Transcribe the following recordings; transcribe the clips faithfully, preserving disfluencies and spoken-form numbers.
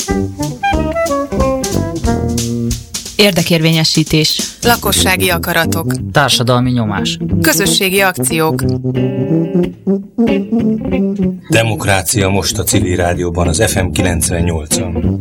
Érdekérvényesítés. Lakossági akaratok. Társadalmi nyomás. Közösségi akciók. Demokrácia most a Civil Rádióban, az ef em kilencvennyolcon.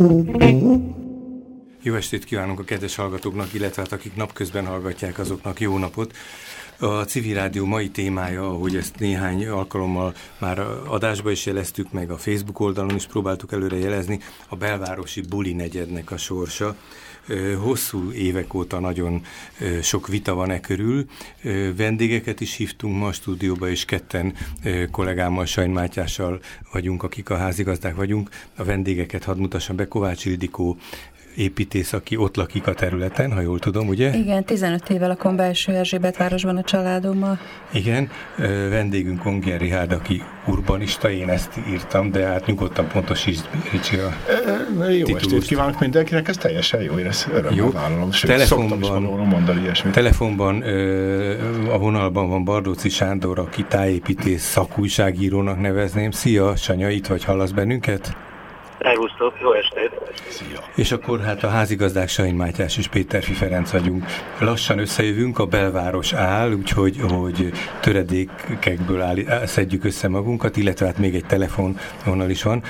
Jó estét kívánunk a kedves hallgatóknak, illetve hát akik napközben hallgatják, azoknak jó napot. A Civil Rádió mai témája, ahogy ezt néhány alkalommal már adásba is jeleztük, meg a Facebook oldalon is próbáltuk előre jelezni, a belvárosi buli negyednek a sorsa. Hosszú évek óta nagyon sok vita van e körül. Vendégeket is hívtunk ma a stúdióba, és ketten kollégámmal, Sajn Mátyással vagyunk, akik a házigazdák vagyunk. A vendégeket hadd mutassam be: Kovács Ildikó építész, aki ott lakik a területen, ha jól tudom, ugye? Igen, tizenöt éve lakom Belső-Erzsébetvárosban a családommal. Igen, vendégünk Onger Richárd, aki urbanista, én ezt írtam, de hát nyugodtan pontosítsd, Ricsi, a Jó titulust. Estét kívánok mindenkinek, ez teljesen jó, én ezt örömmel vállalom. Sőt, telefonban, szoktam is mondani ilyesmit. Telefonban a vonalban van Bardóczy Sándor, aki tájépítész szakújságírónak nevezném. Szia, Sanya, itt vagy, hallasz bennünket? Elhúztok, jó estét! Szia. És akkor hát a házigazdák Sajn Mátyás és Péterfi Ferenc vagyunk. Lassan összejövünk, a belváros áll, úgyhogy hogy töredékekből áll, szedjük össze magunkat, illetve hát még egy telefonvonal is van.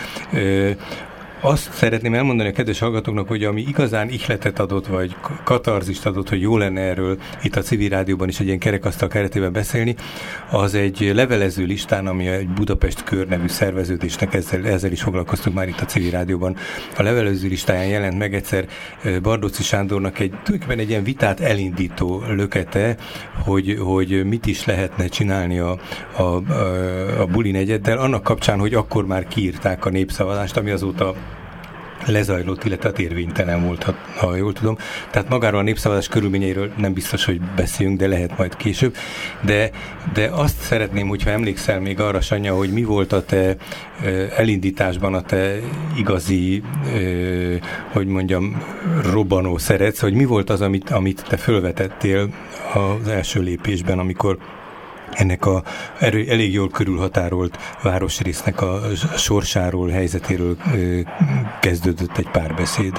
Azt szeretném elmondani a kedves hallgatóknak, hogy ami igazán ihletet adott, vagy katarzist adott, hogy jó lenne erről itt a Civil Rádióban is egy ilyen kerekasztal keretében beszélni, az egy levelező listán, ami egy Budapest Kör nevű szerveződésnek, ezzel, ezzel is foglalkoztunk már itt a Civil Rádióban. A levelező listáján jelent meg egyszer Bardóczy Sándornak egy, tulajdonképpen egy ilyen vitát elindító lökete, hogy, hogy mit is lehetne csinálni a, a, a, a buli negyeddel, annak kapcsán, hogy akkor már kiírták a népszavazást, ami azóta lezajlott, illetve érvénytelen volt, ha, ha jól tudom. Tehát magáról a népszavazás körülményeiről nem biztos, hogy beszéljünk, de lehet majd később. De, de azt szeretném, hogyha emlékszel még arra, Sanya, hogy mi volt a te elindításban a te igazi, hogy mondjam, robbanó szerec, hogy mi volt az, amit, amit te fölvetettél az első lépésben, amikor ennek a erő, elég jól körülhatárolt városrésznek a sorsáról, helyzetéről ö, kezdődött egy párbeszéd.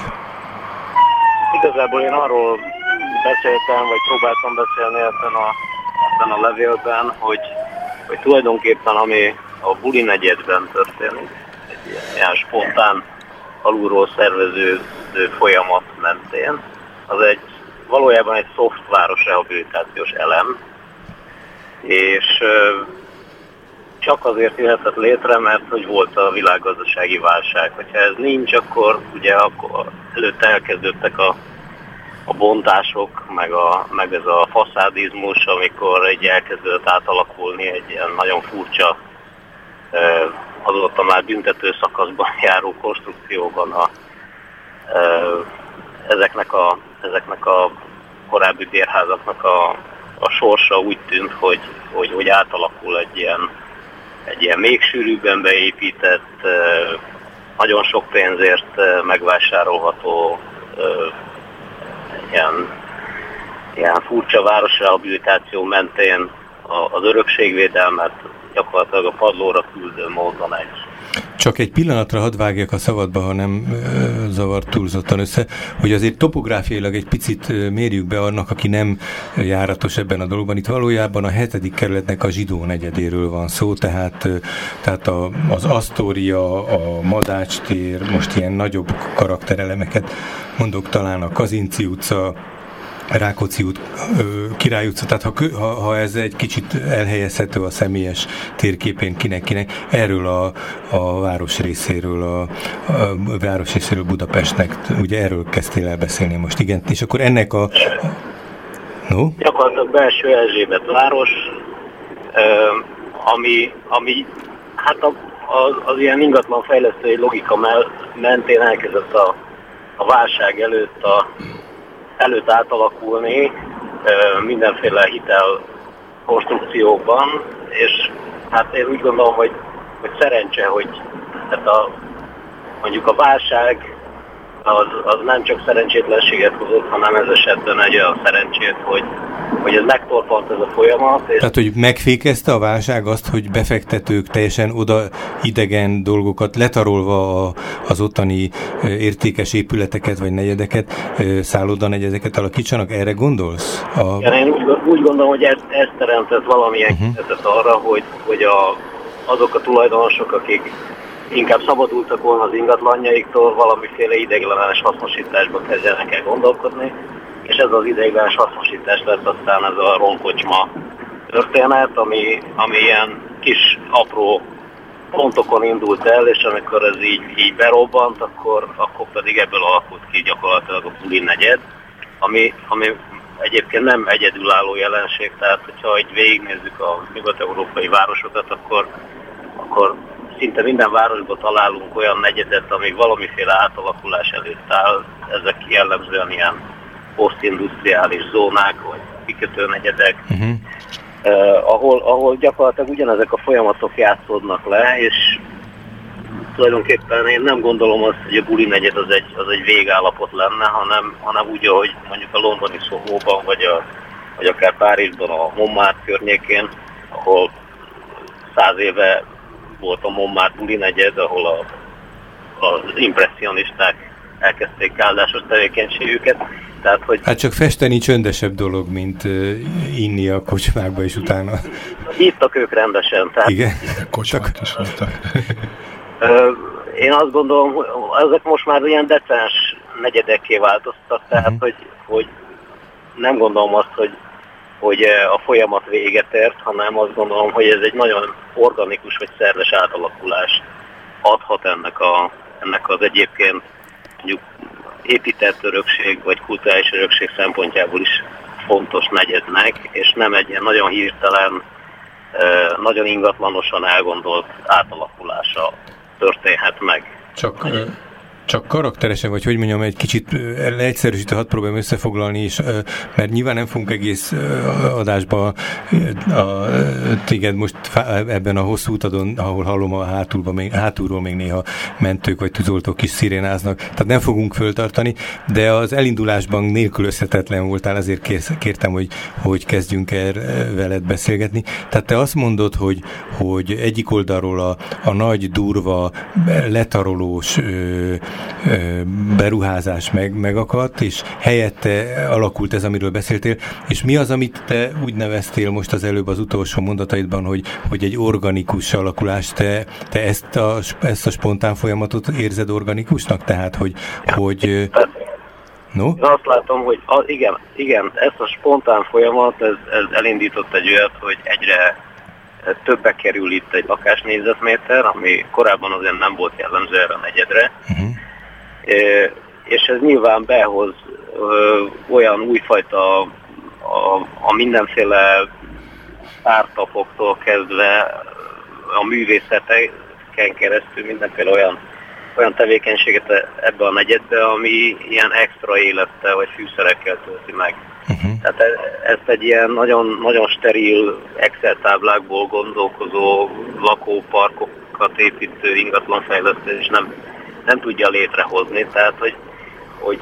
Igazából én arról beszéltem, vagy próbáltam beszélni ebben a, ebben a levélben, hogy, hogy tulajdonképpen ami a buli negyedben történik, egy ilyen spontán alulról szerveződő folyamat mentén, az egy valójában egy soft városrehabilitációs elem, és csak azért jöhetett létre, mert hogy volt a világgazdasági válság. Hogyha ez nincs, akkor ugye akkor előtte elkezdődtek a, a bontások, meg, a, meg ez a faszádizmus, amikor egy elkezdődött átalakulni egy ilyen nagyon furcsa, azóta már büntető szakaszban járó konstrukcióban a, ezeknek, a, ezeknek a korábbi bérházaknak a a sorsa úgy tűnt, hogy, hogy, hogy átalakul egy ilyen, egy ilyen még sűrűbben beépített, nagyon sok pénzért megvásárolható ilyen, ilyen furcsa városrehabilitáció mentén az örökségvédelmet gyakorlatilag a padlóra küldő módon egy. Csak egy pillanatra hadd vágjak a szabadba, ha nem e, zavar túlzottan össze, hogy azért topográfiailag egy picit mérjük be annak, aki nem járatos ebben a dologban. Itt valójában a hetedik kerületnek a zsidó negyedéről van szó, tehát, tehát a, az Asztória, a Madács tér, most ilyen nagyobb karakterelemeket mondok, talán a Kazinczy utca, Rákóczi út, Király utca, tehát ha, ha, ha ez egy kicsit elhelyezhető a személyes térképén kinek-kinek, erről a, a város részéről, a, a város részéről Budapestnek, ugye erről kezdtél el beszélni most, igen, és akkor ennek a... No? Gyakorlatilag Belső Erzsébet város, ami, ami hát a, az, az ilyen ingatlan fejlesztői logika mentén elkezdett a, a válság előtt a előtt átalakulni mindenféle hitel konstrukciókban, és hát én úgy gondolom, hogy, hogy szerencse, hogy tehát a, mondjuk a válság az, az nem csak szerencsétlenséget hozott, hanem ez esetben egy olyan szerencsét, hogy, hogy ez megtorpant ez a folyamat. És tehát, hogy megfékezte a válság azt, hogy befektetők teljesen oda idegen dolgokat letarolva a, az ottani értékes épületeket vagy negyedeket, szállodanegyedeket alakítsanak? Erre gondolsz? A... Igen, én úgy, úgy gondolom, hogy ez, ez teremtett valamilyen uh-huh. keretet arra, hogy, hogy a, azok a tulajdonosok, akik inkább szabadultak volna az ingatlanjaiktól, valamiféle ideiglenes hasznosításba kezdjenek el gondolkodni, és ez az ideiglenes hasznosítás lett aztán ez a romkocsma történet, ami, ami ilyen kis apró pontokon indult el, és amikor ez így, így berobbant, akkor, akkor pedig ebből alakult ki gyakorlatilag a Puli negyed, ami, ami egyébként nem egyedülálló jelenség, tehát hogyha így végignézzük a nyugat-európai városokat, akkor, akkor szinte minden városban találunk olyan negyedet, ami valamiféle átalakulás előtt áll. Ezek jellemzően ilyen posztindustriális zónák, vagy kikötőnegyedek, uh-huh. eh, ahol, ahol gyakorlatilag ugyanezek a folyamatok játszódnak le, és tulajdonképpen én nem gondolom azt, hogy a Buli negyed az egy, az egy végállapot lenne, hanem, hanem úgy, ahogy mondjuk a londoni Sohóban, vagy, a, vagy akár Párizsban a Montmartre környékén, ahol száz éve volt a Montmartre Buli negyed, ahol a, az impresszionisták elkezdték áldásos tevékenységüket. Tehát, hogy hát csak festeni csöndesebb dolog, mint uh, inni a kocsmákba, és utána... Ittak ők rendesen. Tehát... Igen? Kocsmák is voltak. Én azt gondolom, hogy ezek most már ilyen decens negyedekké változtak, tehát uh-huh. hogy, hogy nem gondolom azt, hogy, hogy a folyamat véget ért, hanem azt gondolom, hogy ez egy nagyon organikus vagy szerves átalakulást adhat ennek, a, ennek az egyébként mondjuk épített örökség vagy kulturális örökség szempontjából is fontos negyednek, és nem egy ilyen nagyon hirtelen, nagyon ingatlanosan elgondolt átalakulása történhet meg. Csak, csak karakteresen, vagy hogy mondjam, egy kicsit leegyszerűsítve hadd próbálom összefoglalni, és, mert nyilván nem fogunk egész adásba a, téged most ebben a hosszú utadon, ahol hallom a hátulba, még, hátulról még néha mentők vagy tűzoltók kis szirénáznak, tehát nem fogunk föltartani, de az elindulásban nélkülözhetetlen voltál, azért kész, kértem, hogy, hogy kezdjünk el veled beszélgetni. Tehát te azt mondod, hogy, hogy egyik oldalról a, a nagy, durva, letarolós ö, beruházás meg, megakadt, és helyette alakult ez, amiről beszéltél, és mi az, amit te úgy neveztél most az előbb az utolsó mondataidban, hogy, hogy egy organikus alakulás, te, te ezt, a, ezt a spontán folyamatot érzed organikusnak? Tehát, hogy, hogy no? Én azt látom, hogy a, igen, igen, ezt a spontán folyamat, ez, ez elindított egy olyat, hogy egyre többbe kerül itt egy lakásnégyzetméter, ami korábban azért nem volt jellemző erre a negyedre, uh-huh. e, és ez nyilván behoz ö, olyan újfajta a, a mindenféle startupoktól kezdve a művészeteken keresztül mindenféle olyan, olyan tevékenységet ebbe a negyedbe, ami ilyen extra élettel vagy fűszerekkel tölti meg. Uh-huh. Tehát ezt egy ilyen nagyon, nagyon steril Excel táblákból gondolkozó lakóparkokat építő ingatlanfejlesztés nem, nem tudja létrehozni. Tehát, hogy, hogy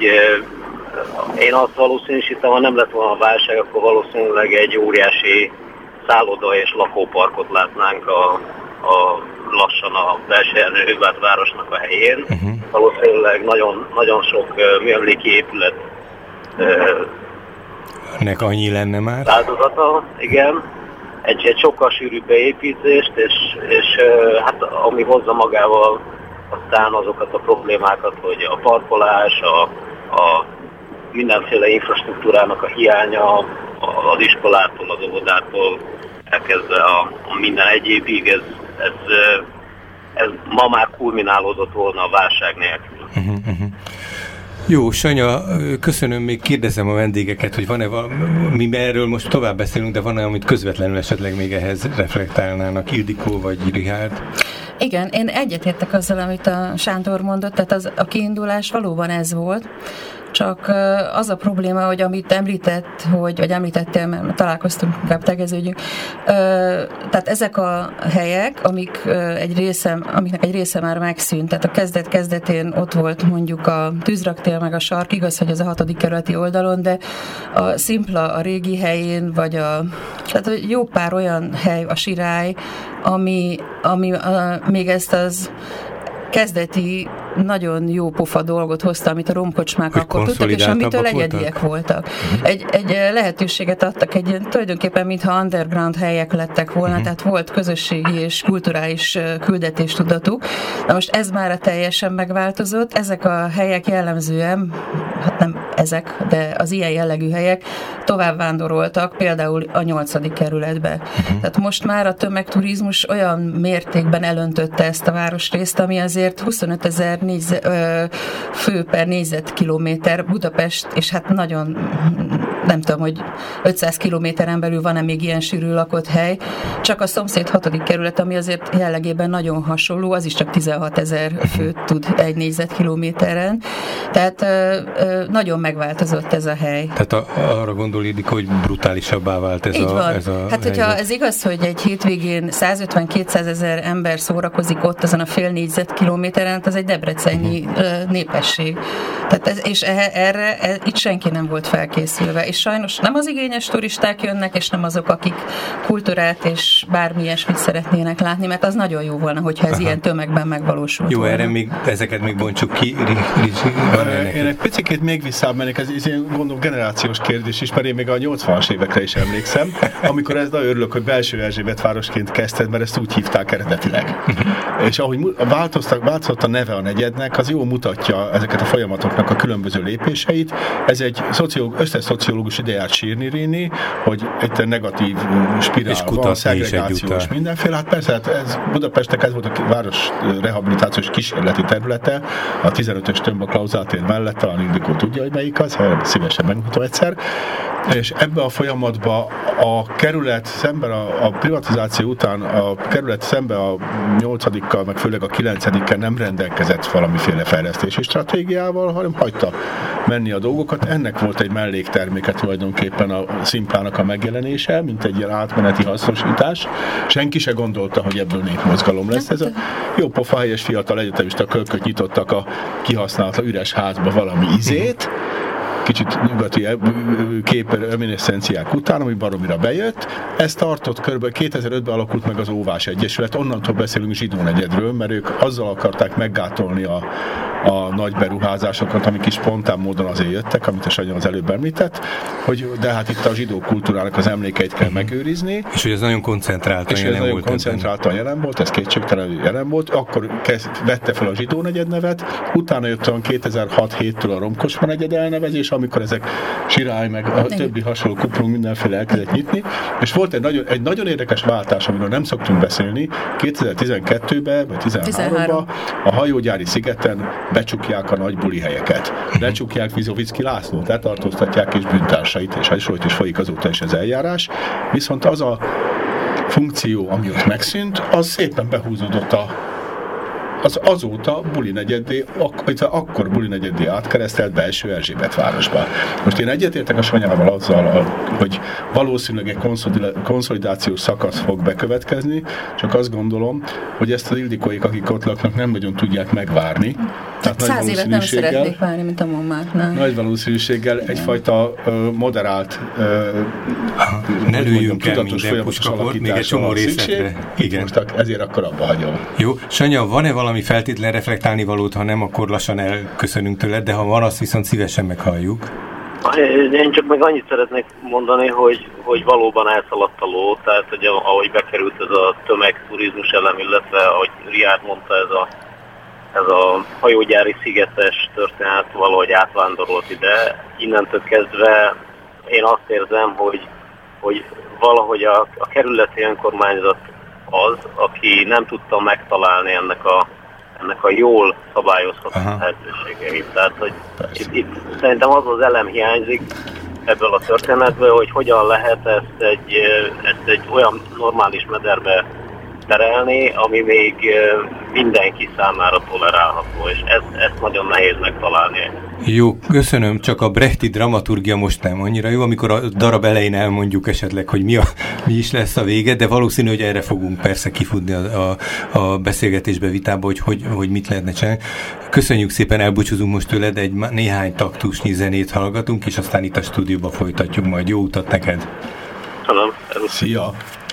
én azt valószínűsítem, ha nem lett volna a válság, akkor valószínűleg egy óriási szálloda és lakóparkot látnánk a, a lassan a belső Erzsébet városnak a helyén. Uh-huh. Valószínűleg nagyon, nagyon sok műemléki épület nek annyi lenne már? Áldozata, igen. Egy, egy sokkal sűrűbb beépítést, és, és hát ami hozza magával aztán azokat a problémákat, hogy a parkolás, a, a mindenféle infrastruktúrának a hiánya, az iskolától, az óvodától elkezdve a, a minden egyébig, ez, ez, ez ma már kulminálódott volna a válság nélkül. Uh-huh, uh-huh. Jó, Sanya, köszönöm, még kérdezem a vendégeket, hogy van-e valami, mi erről most tovább beszélünk, de van-e, amit közvetlenül esetleg még ehhez reflektálnának, Ildikó vagy Richárd? Igen, én egyetértek azzal, amit a Sándor mondott, tehát az, a kiindulás valóban ez volt, csak az a probléma, hogy amit említett, hogy, vagy említettél, mert találkoztunk, inkább tegeződjünk, tehát ezek a helyek, amik egy része, amiknek egy része már megszűnt, tehát a kezdet-kezdetén ott volt mondjuk a Tűzraktér meg a Sark, igaz, hogy az a hatodik kerületi oldalon, de a Szimpla a régi helyén, vagy a, tehát jó pár olyan hely, a Sirály, ami, ami a, még ezt az kezdeti nagyon jó pofa dolgot hozta, amit a romkocsmák hogy akkor tudtak, és amitől egyediek voltak. Uh-huh. Egy, egy lehetőséget adtak, egy tulajdonképpen mintha underground helyek lettek volna, uh-huh. tehát volt közösségi és kulturális küldetéstudatuk. Na most ez már teljesen megváltozott, ezek a helyek jellemzően, hát nem ezek, de az ilyen jellegű helyek tovább vándoroltak, például a nyolcadik kerületbe. Uh-huh. Tehát most már a tömegturizmus olyan mértékben elöntötte ezt a városrészt, ami azért huszonötezer Négyze, ö, fő per négyzetkilométer Budapest, és hát nagyon nem tudom, hogy ötszáz kilométeren belül van-e még ilyen sűrű lakott hely. Csak a szomszéd hatodik kerület, ami azért jellegében nagyon hasonló, az is csak tizenhatezer főt tud egy négyzetkilométeren. Tehát ö, ö, nagyon megváltozott ez a hely. Tehát a, arra gondolódik, hogy brutálisabbá vált ez Így a, van. ez a Hát, hogyha ez igaz, hogy egy hétvégén százötven-kétszázezer ember szórakozik ott azon a fél négyzetkilométeren, az egy debreceni uh-huh. népesség. Tehát ez, és erre e, itt senki nem volt felkészülve. És sajnos nem az igényes turisták jönnek, és nem azok, akik kultúrát és bármi ilyesmit szeretnének látni, mert az nagyon jó volna, hogyha ez Aha. ilyen tömegben megvalósult Jó, volna. erre még, ezeket még bontsuk ki. Én egy picit még visszább mennék, ez, ez én gondolom generációs kérdés is, mert én még a nyolcvanas évekre is emlékszem, amikor ez nagyon örülök, hogy Belső Erzsébet városként kezdted, mert ezt úgy hívták eredetileg. És ahogy változtak, változott a neve a negyednek, az jól mutatja ezeket a folyamatoknak a különböző lépéseit. Ez egy szociológus, összes szociológus ide járt sírni, ríni, hogy egy negatív spirál van, szegregációs mindenféle. Hát persze, hát ez Budapestnek ez volt a város rehabilitációs kísérleti területe, a tizenötös Tömba Klauzátér mellett, talán Ildikó tudja, hogy melyik az, szívesen megmutatom egyszer. És ebbe a folyamatba a kerület szemben a, a privatizáció után a kerület szemben a nyolcadikkal, meg főleg a kilencedikkel nem rendelkezett valamiféle fejlesztési stratégiával, hanem hagyta menni a dolgokat. Ennek volt egy mellékterméke tulajdonképpen a Szimplának a megjelenése, mint egy ilyen átmeneti hasznosítás. Senki se gondolta, hogy ebből népmozgalom lesz. Ez a jó pofa helyes fiatal egyetemista kölköt nyitottak a kihasználatlan üres házba valami izét, kicsit nyugati képer reminiszenciák után, ami baromira bejött. Ez tartott körülbelül kétezer-ötben alakult meg az Óvás Egyesület, onnantól beszélünk zsidó negyedről, mert ők azzal akarták meggátolni a, a nagy beruházásokat, amik is spontán módon azért jöttek, amit a Sanyi az előbb említett, hogy de hát itt a zsidó kultúrának az emlékeit kell megőrizni. És hogy ez nagyon koncentráltan jelen nagyon volt. koncentráltan jelen volt, ez kétségtelenül jelen volt. Akkor kezd, vette fel a zsidó negyed nevet, utána jött olyan kétezer-hat-héttől a Romkocsma negyed elnevezés, amikor ezek Sirály meg a többi hasonló kuplung mindenféle elkezdett nyitni, és volt egy nagyon, egy nagyon érdekes váltás, amiről nem szoktunk beszélni. kétezer-tizenkettőben vagy tizenháromban a hajógyári szigeten becsukják a nagy buli helyeket. Lecsukják Vizovicki Lászlót, letartóztatják és bűntársait, és hasonló is folyik azóta is az eljárás. Viszont az a funkció, ami ott megszűnt, az szépen behúzódott a az azóta buli negyedé, ak- akkor buli negyedé átkeresztelt Belső Erzsébet városba. Most én egyetértek a Sanyával azzal, hogy valószínűleg egy konszolidációs szakasz fog bekövetkezni, csak azt gondolom, hogy ezt az Ildikóik, akik ott laknak, nem nagyon tudják megvárni. Tehát száz évet nem szeretnék várni, mint a Montmartre. Nagy valószínűséggel egyfajta uh, moderált uh, ne lőjünk el minden puskakort, még egy csomó részletre. Igen. Most ezért akkor abba hagyom. Jó. Sanya, van-e valami feltétlen reflektálni valót, ha nem, akkor lassan elköszönünk tőled, de ha van, azt viszont szívesen meghalljuk. Én csak meg annyit szeretnék mondani, hogy, hogy valóban elszaladt a ló, tehát hogy ahogy bekerült ez a tömegturizmus elem, illetve ahogy Riárd mondta, ez a, ez a hajógyári szigetes történet valahogy átvándorolt ide. Innentől kezdve én azt érzem, hogy, hogy valahogy a, a kerületi önkormányzat az, aki nem tudta megtalálni ennek a, ennek a jól szabályozható lehetőségeit. Tehát, hogy itt, itt szerintem az az elem hiányzik ebből a történetből, hogy hogyan lehet ezt egy, ezt egy olyan normális mederbe terelni, ami még mindenki számára tolerálható, és ezt, ezt nagyon nehéz megtalálni. Jó, köszönöm, csak a brechti dramaturgia most nem annyira jó, amikor a darab elején elmondjuk esetleg, hogy mi, a, mi is lesz a vége, de valószínű, hogy erre fogunk persze kifutni a, a, a beszélgetésbe, vitába, hogy, hogy, hogy mit lehetne csinálni. Köszönjük szépen, elbúcsúzunk most tőled, egy néhány taktusnyi zenét hallgatunk, és aztán itt a stúdióba folytatjuk majd. Jó utat neked! Köszönöm. Szia!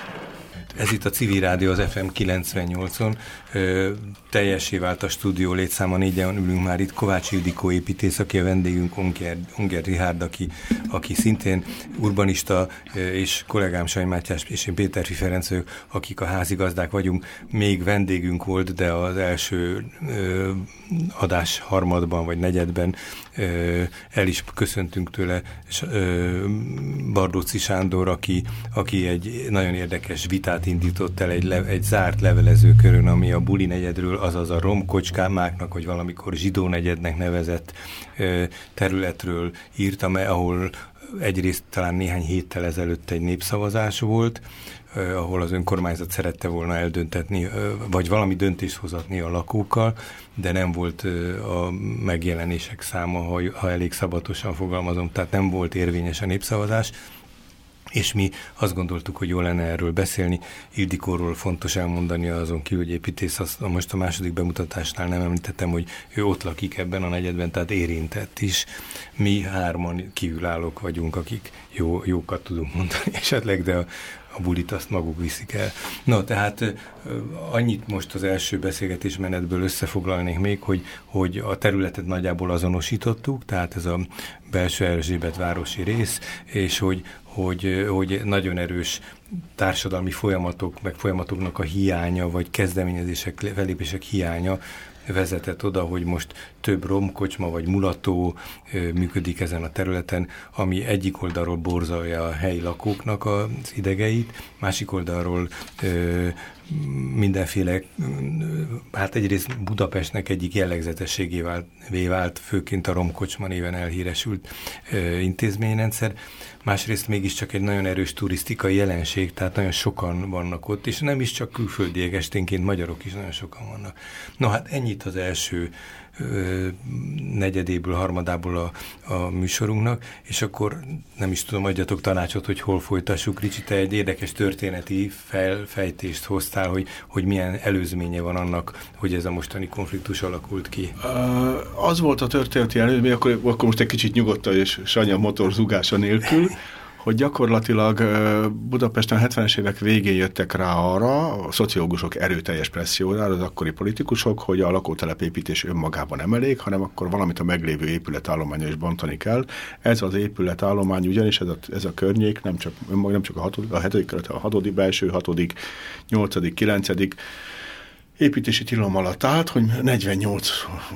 Ez itt a Civil Rádió, az ef em kilencvennyolcon. Ö, teljessé vált a stúdió létszáma, négyen ülünk már itt. Kovács Ildikó építész, aki a vendégünk, Unger, Unger Richárd, aki, aki szintén urbanista, és kollégám Sanyi Mátyás és én Péterfi Ferenc vagyok, akik a házigazdák vagyunk. Még vendégünk volt, de az első ö, adás harmadban vagy negyedben ö, el is köszöntünk tőle ö, Bardóczy Sándor, aki, aki egy nagyon érdekes vitát indított el egy, le, egy zárt levelezőkörön, ami a Buli negyedről, azaz a romkocskámáknak, vagy valamikor zsidó negyednek nevezett ö, területről írtam, ahol egyrészt talán néhány héttel ezelőtt egy népszavazás volt, eh, ahol az önkormányzat szerette volna eldöntetni, eh, vagy valami döntést hozatni a lakókkal, de nem volt eh, a megjelenések száma, ha, ha elég szabatosan fogalmazom, tehát nem volt érvényes a népszavazás, és mi azt gondoltuk, hogy jó lenne erről beszélni. Ildikóról fontos elmondani azon kívül, hogy építész, azt most a második bemutatásnál nem említettem, hogy ő ott lakik ebben a negyedben, tehát érintett is. Mi hárman kívülállók vagyunk, akik jó, jókat tudunk mondani esetleg, de a, a bulit azt maguk viszik el. No, tehát annyit most az első beszélgetés menetből összefoglalnék még, hogy, hogy a területet nagyjából azonosítottuk, tehát ez a belső Erzsébet városi rész, és hogy Hogy, hogy nagyon erős társadalmi folyamatok, meg folyamatoknak a hiánya, vagy kezdeményezések, felépések hiánya vezetett oda, hogy most több romkocsma vagy mulató ö, működik ezen a területen, ami egyik oldalról borzolja a helyi lakóknak az idegeit, másik oldalról ö, mindenféle, hát egyrészt Budapestnek egyik jellegzetességé vált, vált főként a romkocsma néven elhíresült ö, intézményrendszer, másrészt mégiscsak egy nagyon erős turisztikai jelenség, tehát nagyon sokan vannak ott, és nem is csak külföldiek, esténként magyarok is nagyon sokan vannak. No hát ennyit az első ö, negyedéből, harmadából a, a műsorunknak, és akkor nem is tudom, adjatok tanácsot, hogy hol folytassuk. Ricsi, te egy érdekes történeti felfejtést hoztál, hogy, hogy milyen előzménye van annak, hogy ez a mostani konfliktus alakult ki. Uh, az volt a történeti előzmény, akkor, akkor most egy kicsit nyugodtan és Sanya motor zúgása nélkül, hogy gyakorlatilag Budapesten hetvenes évek végén jöttek rá arra, a szociológusok erőteljes presszióra, az akkori politikusok, hogy a lakótelepépítés önmagában nem elég, hanem akkor valamit a meglévő épületállományon is bontani kell. Ez az épületállomány ugyanis, ez a, ez a környék, nem csak, nem csak a hatodik, a hetedik, a hatodik belső, hatodik, nyolcadik, kilencedik építési tilalom alatt állt, hogy negyvennyolc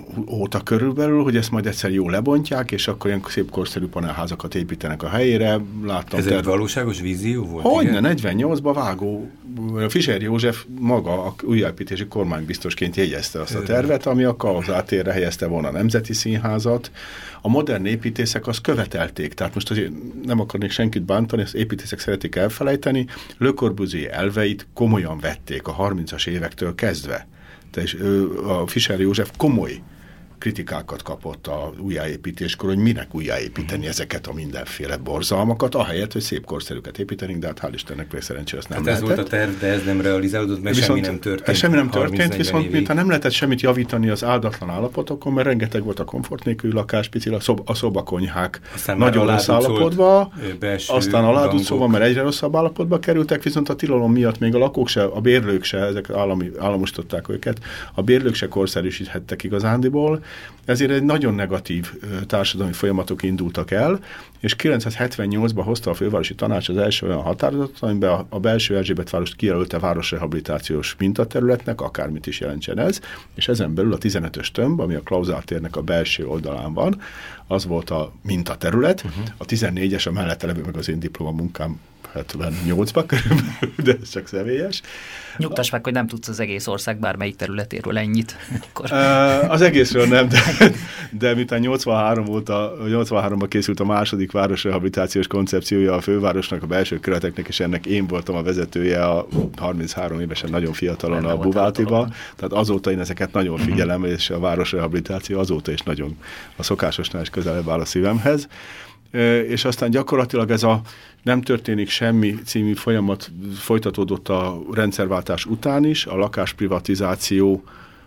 óta körülbelül, hogy ezt majd egyszer jól lebontják, és akkor ilyen szép korszerű panelházakat építenek a helyére. Láttam, ez egy valóságos vízió volt? Hogyne, negyvennyolcban Vágó, Fischer József maga a újjáépítési kormánybiztosként jegyezte azt a tervet, ami a Kauzár térre helyezte volna a Nemzeti Színházat. A modern építészek azt követelték, tehát most azért nem akarnék senkit bántani, az építészek szeretik elfelejteni, Le Corbusier elveit komolyan vették a harmincas évektől kezdve. Tehát a Fischer József komoly kritikákat kapott a újjáépítéskor, hogy minek újjáépíteni uh-huh. ezeket a mindenféle borzalmakat, ahelyett, hogy szép korszerűket építenénk, de hát hál' Istennek vagy szerencsére ezt nem hát lehetett. Ez volt a terv, de ez nem realizálódott, mert viszont semmi nem történt. Semmi nem történt, viszont mintha nem lehetett semmit javítani az áldatlan állapotokon, mert rengeteg volt a komfort nélküli lakás, picil a, szob, a szobakonyhák aztán nagyon rossz állapotba, aztán aládúszóval, mert egyre rosszabb állapotba kerültek, viszont a tilalom miatt még a lakók se, a bérlők se, ezek állami, államosították őket, a bérlők se korszerűsíthettek igazándiból, ezért egy nagyon negatív társadalmi folyamatok indultak el, és kilencszázhetvennyolcban hozta a fővárosi tanács az első olyan határozatot, amiben a, a belső Erzsébetvárost kijelölte városrehabilitációs mintaterületnek, akármit is jelentsen ez, és ezen belül a tizenötös tömb, ami a Klauzál térnek a belső oldalán van, az volt a mintaterület, uh-huh. a tizennégyes a mellette levő, meg az én diplomamunkám hetvennyolcban körülbelül, de ez csak személyes. Nyugtass meg, hogy nem tudsz az egész ország bármelyik területéről ennyit. Akkor... Az egészről nem, de, de miután nyolcvanhárom óta, nyolcvanháromban készült a második városrehabilitációs koncepciója a fővárosnak, a belső kerületeknek, és ennek én voltam a vezetője a harminchárom évesen nagyon fiatalon a Buváltiba. Tehát azóta én ezeket nagyon figyelem, és a városrehabilitáció azóta is nagyon a szokásosnál is közelebb áll a szívemhez. És aztán gyakorlatilag ez a nem történik semmi című folyamat folytatódott a rendszerváltás után is, a lakásprivatizációval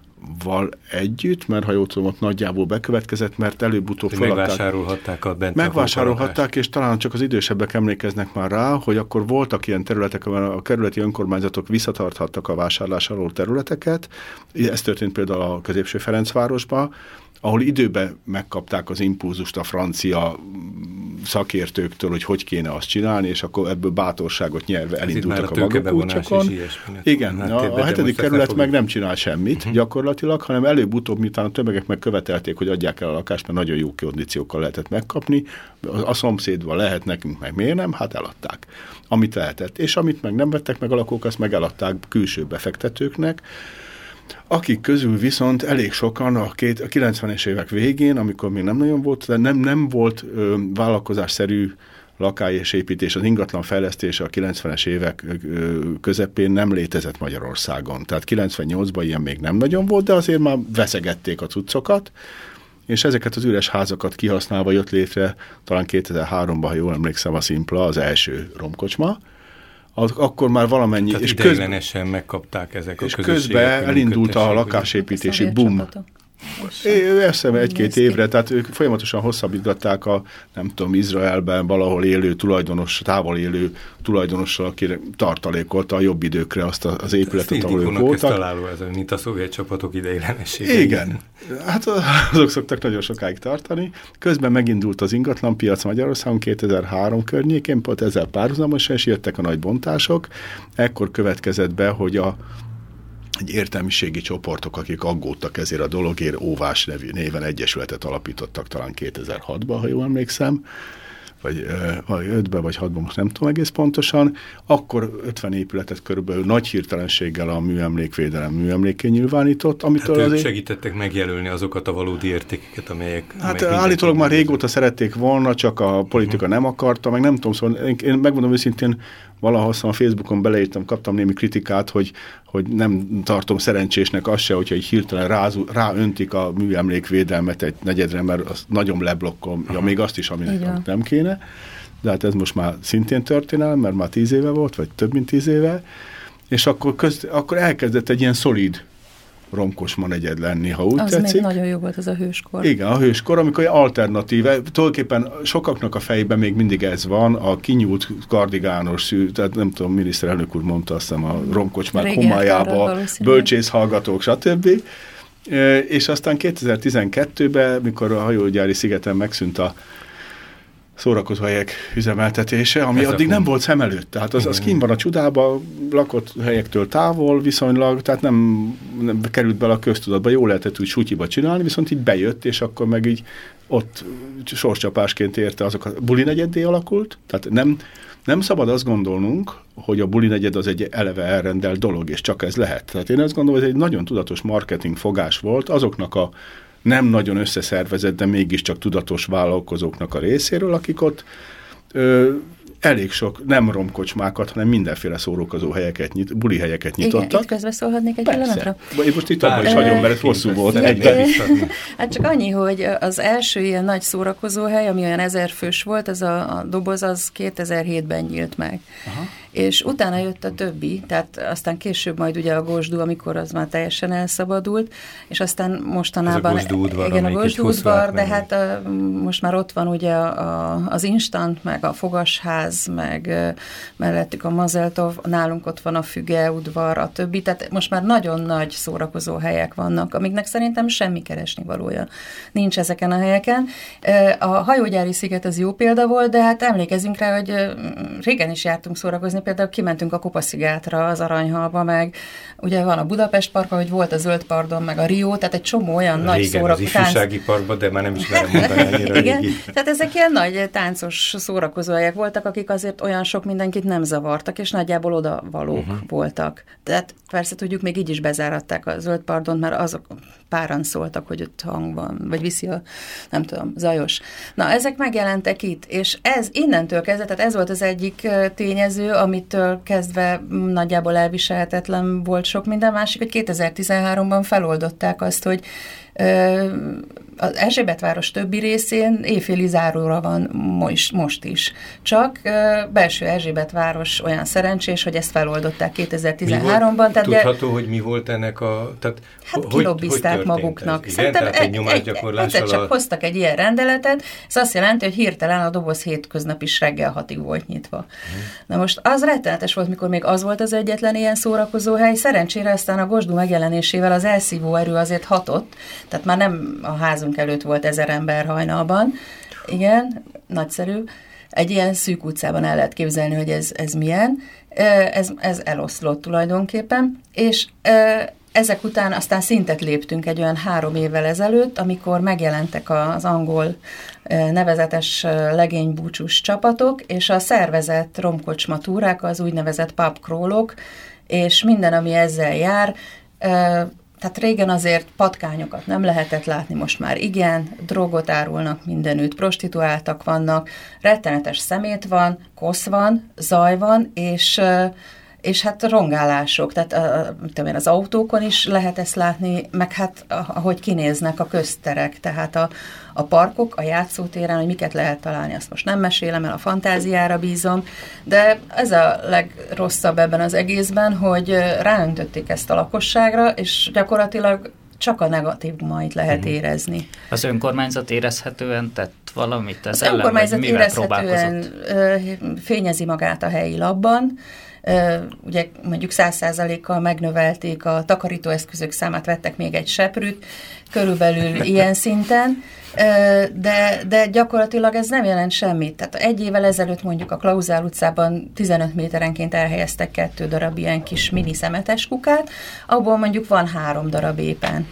együtt, mert ha jól tudom, ott nagyjából bekövetkezett, mert előbb-utóbb megvásárolhatták a bent Megvásárolhatták, és talán csak az idősebbek emlékeznek már rá, hogy akkor voltak ilyen területek, ahol a kerületi önkormányzatok visszatarthattak a vásárlás alól területeket. Ez történt például a Középső Ferencvárosban, ahol időben megkapták az impulzust a francia szakértőktől, hogy hogy kéne azt csinálni, és akkor ebből bátorságot nyerve elindultak a maguk útjukon. Igen, a, a hetedik kerület meg nem csinál semmit uh-huh. gyakorlatilag, hanem előbb-utóbb, miután a tömegek megkövetelték, hogy adják el a lakást, mert nagyon jó kondíciókkal lehetett megkapni, a, a szomszédban lehet nekünk, meg miért nem? Hát eladták. Amit lehetett. És amit meg nem vettek meg a lakók, azt meg eladták külső befektetőknek, akik közül viszont elég sokan a, két, a kilencvenes évek végén, amikor még nem nagyon volt, de nem, nem volt ö, vállalkozásszerű lakály és építés, az ingatlan fejlesztése a kilencvenes évek ö, közepén nem létezett Magyarországon. Tehát kilencvennyolcban ilyen még nem nagyon volt, de azért már veszegették a cuccokat, és ezeket az üres házakat kihasználva jött létre talán kétezer-háromban, ha jól emlékszem, a Szimpla, az első romkocsma. Az, akkor már valamennyi... Tehát és ideiglenesen közben, megkapták ezek a és közben elindult a lakásépítési boom. Ő eszem egy-két évre, tehát ők folyamatosan hosszabbították a, nem tudom, Izraelben valahol élő tulajdonos, távol élő tulajdonossal, aki tartalékolta a jobb időkre azt az épületet, ahol ők voltak. Ez találó, ez, mint a szovjet csapatok ideiglenessége. Igen. Hát azok szoktak nagyon sokáig tartani. Közben megindult az ingatlanpiac Magyarországon kétezer-három környékén, pont ezzel párhuzamosan, és jöttek a nagy bontások. Ekkor következett be, hogy a egy értelmiségi csoportok, akik aggódtak ezért a dologért, Óvás nevű néven egyesületet alapítottak talán kétezer-hatban, ha jól emlékszem, vagy, vagy ötben, vagy hatban, most nem tudom egész pontosan, akkor ötven épületet körülbelül nagy hirtelenséggel a műemlékvédelem műemléké nyilvánított. Amitől hát ők azért... segítettek megjelölni azokat a valódi értékeket, amelyek... Hát amelyek állítólag már régóta szerették volna, csak a politika uh-huh. nem akarta, meg nem tudom, szóval én, én megmondom őszintén, valahol a Facebookon beleírtam, kaptam némi kritikát, hogy, hogy nem tartom szerencsésnek azt se, hogyha egy hirtelen rázú, ráöntik a műemlékvédelmet egy negyedre, mert az nagyon leblokkolja, uh-huh. még azt is, aminek nem kéne. De hát ez most már szintén történelem, mert már tíz éve volt, vagy több mint tíz éve, és akkor, köz, akkor elkezdett egy ilyen szolid romkocsma negyed lenni, ha úgy az tetszik. Az még nagyon jó volt, az a hőskor. Igen, a hőskor, amikor alternatíve, tulajdonképpen sokaknak a fejében még mindig ez van, a kinyúlt kardigános szű, tehát nem tudom, miniszterelnök úr mondta, azt hiszem a romkocsmák homályába, bölcsészhallgatók, stb. És aztán kétezer-tizenkettőben, mikor a hajógyári szigeten megszűnt a szórakozóhelyek üzemeltetése, ami ez addig nem volt szem előtt. Tehát az, az kint van a csodában, lakott helyektől távol viszonylag, tehát nem, nem került bele a köztudatba, jól lehetett úgy sutyiba csinálni, viszont így bejött, és akkor meg így ott sorscsapásként érte azok a buli negyeddé alakult. Tehát nem, nem szabad azt gondolnunk, hogy a buli negyed az egy eleve elrendelt dolog, és csak ez lehet. Tehát én azt gondolom, hogy ez egy nagyon tudatos marketing fogás volt azoknak a nem nagyon összeszervezett, de mégiscsak tudatos vállalkozóknak a részéről, akik ott ö, elég sok, nem romkocsmákat, hanem mindenféle szórakozó helyeket, nyit, buli helyeket nyitottak. Igen, itt közbeszólhatnék egy pillanatra? Én most itt abban is hagyom, mert ez hosszú volt. Egyben. Hát csak annyi, hogy az első ilyen nagy szórakozóhely, ami olyan ezer fős volt, az a, a doboz, az kétezer-hétben nyílt meg. Aha. És utána jött a többi, tehát aztán később majd ugye a Gosdú, amikor az már teljesen elszabadult, és aztán mostanában... Ez a Gosdú udvar, igen, a Gosdú udvar, de hát a, most már ott van ugye a, a, az Instant, meg a Fogasház, meg uh, mellettük a Mazeltov, nálunk ott van a Füge udvar, a többi, tehát most már nagyon nagy szórakozó helyek vannak, amiknek szerintem semmi keresni valója nincs ezeken a helyeken. Uh, a hajógyári sziget az jó példa volt, de hát emlékezzünk rá, hogy uh, régen is jártunk szórakozni, például kimentünk a Kopaszigátra, az Aranyhalba, meg ugye van a Budapest Park, ahogy volt a Zöld Pardon, meg a Rio, tehát egy csomó olyan régen nagy szórakozó. az ifjúsági parkban, de már nem ismerem mondani annyira. Igen, régi. tehát ezek ilyen nagy táncos szórakozóhelyek voltak, akik azért olyan sok mindenkit nem zavartak, és nagyjából odavalók uh-huh. voltak. Tehát persze tudjuk, még így is bezáratták a Zöld Pardont, mert azok páran szóltak, hogy ott hang van, vagy viszi a, nem tudom, zajos. Na, ezek megjelentek itt, és ez innentől kezdve, tehát ez volt az egyik tényező, amitől kezdve nagyjából elviselhetetlen volt sok minden, másik, hogy kétezer-tizenháromban feloldották azt, hogy az Erzsébetváros többi részén éjféli záróra van most, most is. Csak belső Erzsébetváros olyan szerencsés, hogy ezt feloldották kétezer-tizenháromban. Tehát tudható, ugye, hogy mi volt ennek a... Tehát hát kilobbizták maguknak. Ez? Igen, tehát egy nyomásgyakorlással... Egyszer csak hoztak egy ilyen rendeletet, ez azt jelenti, hogy hirtelen a doboz hétköznap is reggel hatig volt nyitva. Hmm. Na most az rettenetes volt, mikor még az volt az egyetlen ilyen szórakozóhely. Szerencsére aztán a Gosdú megjelenésével az elszívó erő azért hatott, tehát már nem a házunk előtt volt ezer ember hajnalban. Igen, nagyszerű. Egy ilyen szűk utcában el lehet képzelni, hogy ez, ez milyen. Ez, ez eloszlott tulajdonképpen, és ezek után aztán szintet léptünk egy olyan három évvel ezelőtt, amikor megjelentek az angol nevezetes legénybúcsús csapatok, és a szervezett romkocsma túrák, az úgynevezett pub crawlok, és minden, ami ezzel jár. Tehát régen azért patkányokat nem lehetett látni, most már igen, drogot árulnak mindenütt, prostituáltak vannak, rettenetes szemét van, kosz van, zaj van, és, és hát rongálások, tehát tudom én, az autókon is lehet ezt látni, meg hát ahogy kinéznek a közterek, tehát a, a parkok, a játszótéren, hogy miket lehet találni, azt most nem mesélem el, a fantáziára bízom, de ez a legrosszabb ebben az egészben, hogy ráöntötték ezt a lakosságra, és gyakorlatilag csak a negatívumait lehet érezni. Az önkormányzat érezhetően tett valamit ez az ellen, önkormányzat vagy mivel érezhetően fényezi magát a helyi labban. Uh, ugye mondjuk száz százalékkal megnövelték a takarítóeszközök számát, vettek még egy seprűt, körülbelül ilyen szinten, uh, de, de gyakorlatilag ez nem jelent semmit. Tehát egy évvel ezelőtt mondjuk a Klauzál utcában tizenöt méterenként elhelyeztek kettő darab ilyen kis mini szemetes kukát, abból mondjuk van három darab éppen.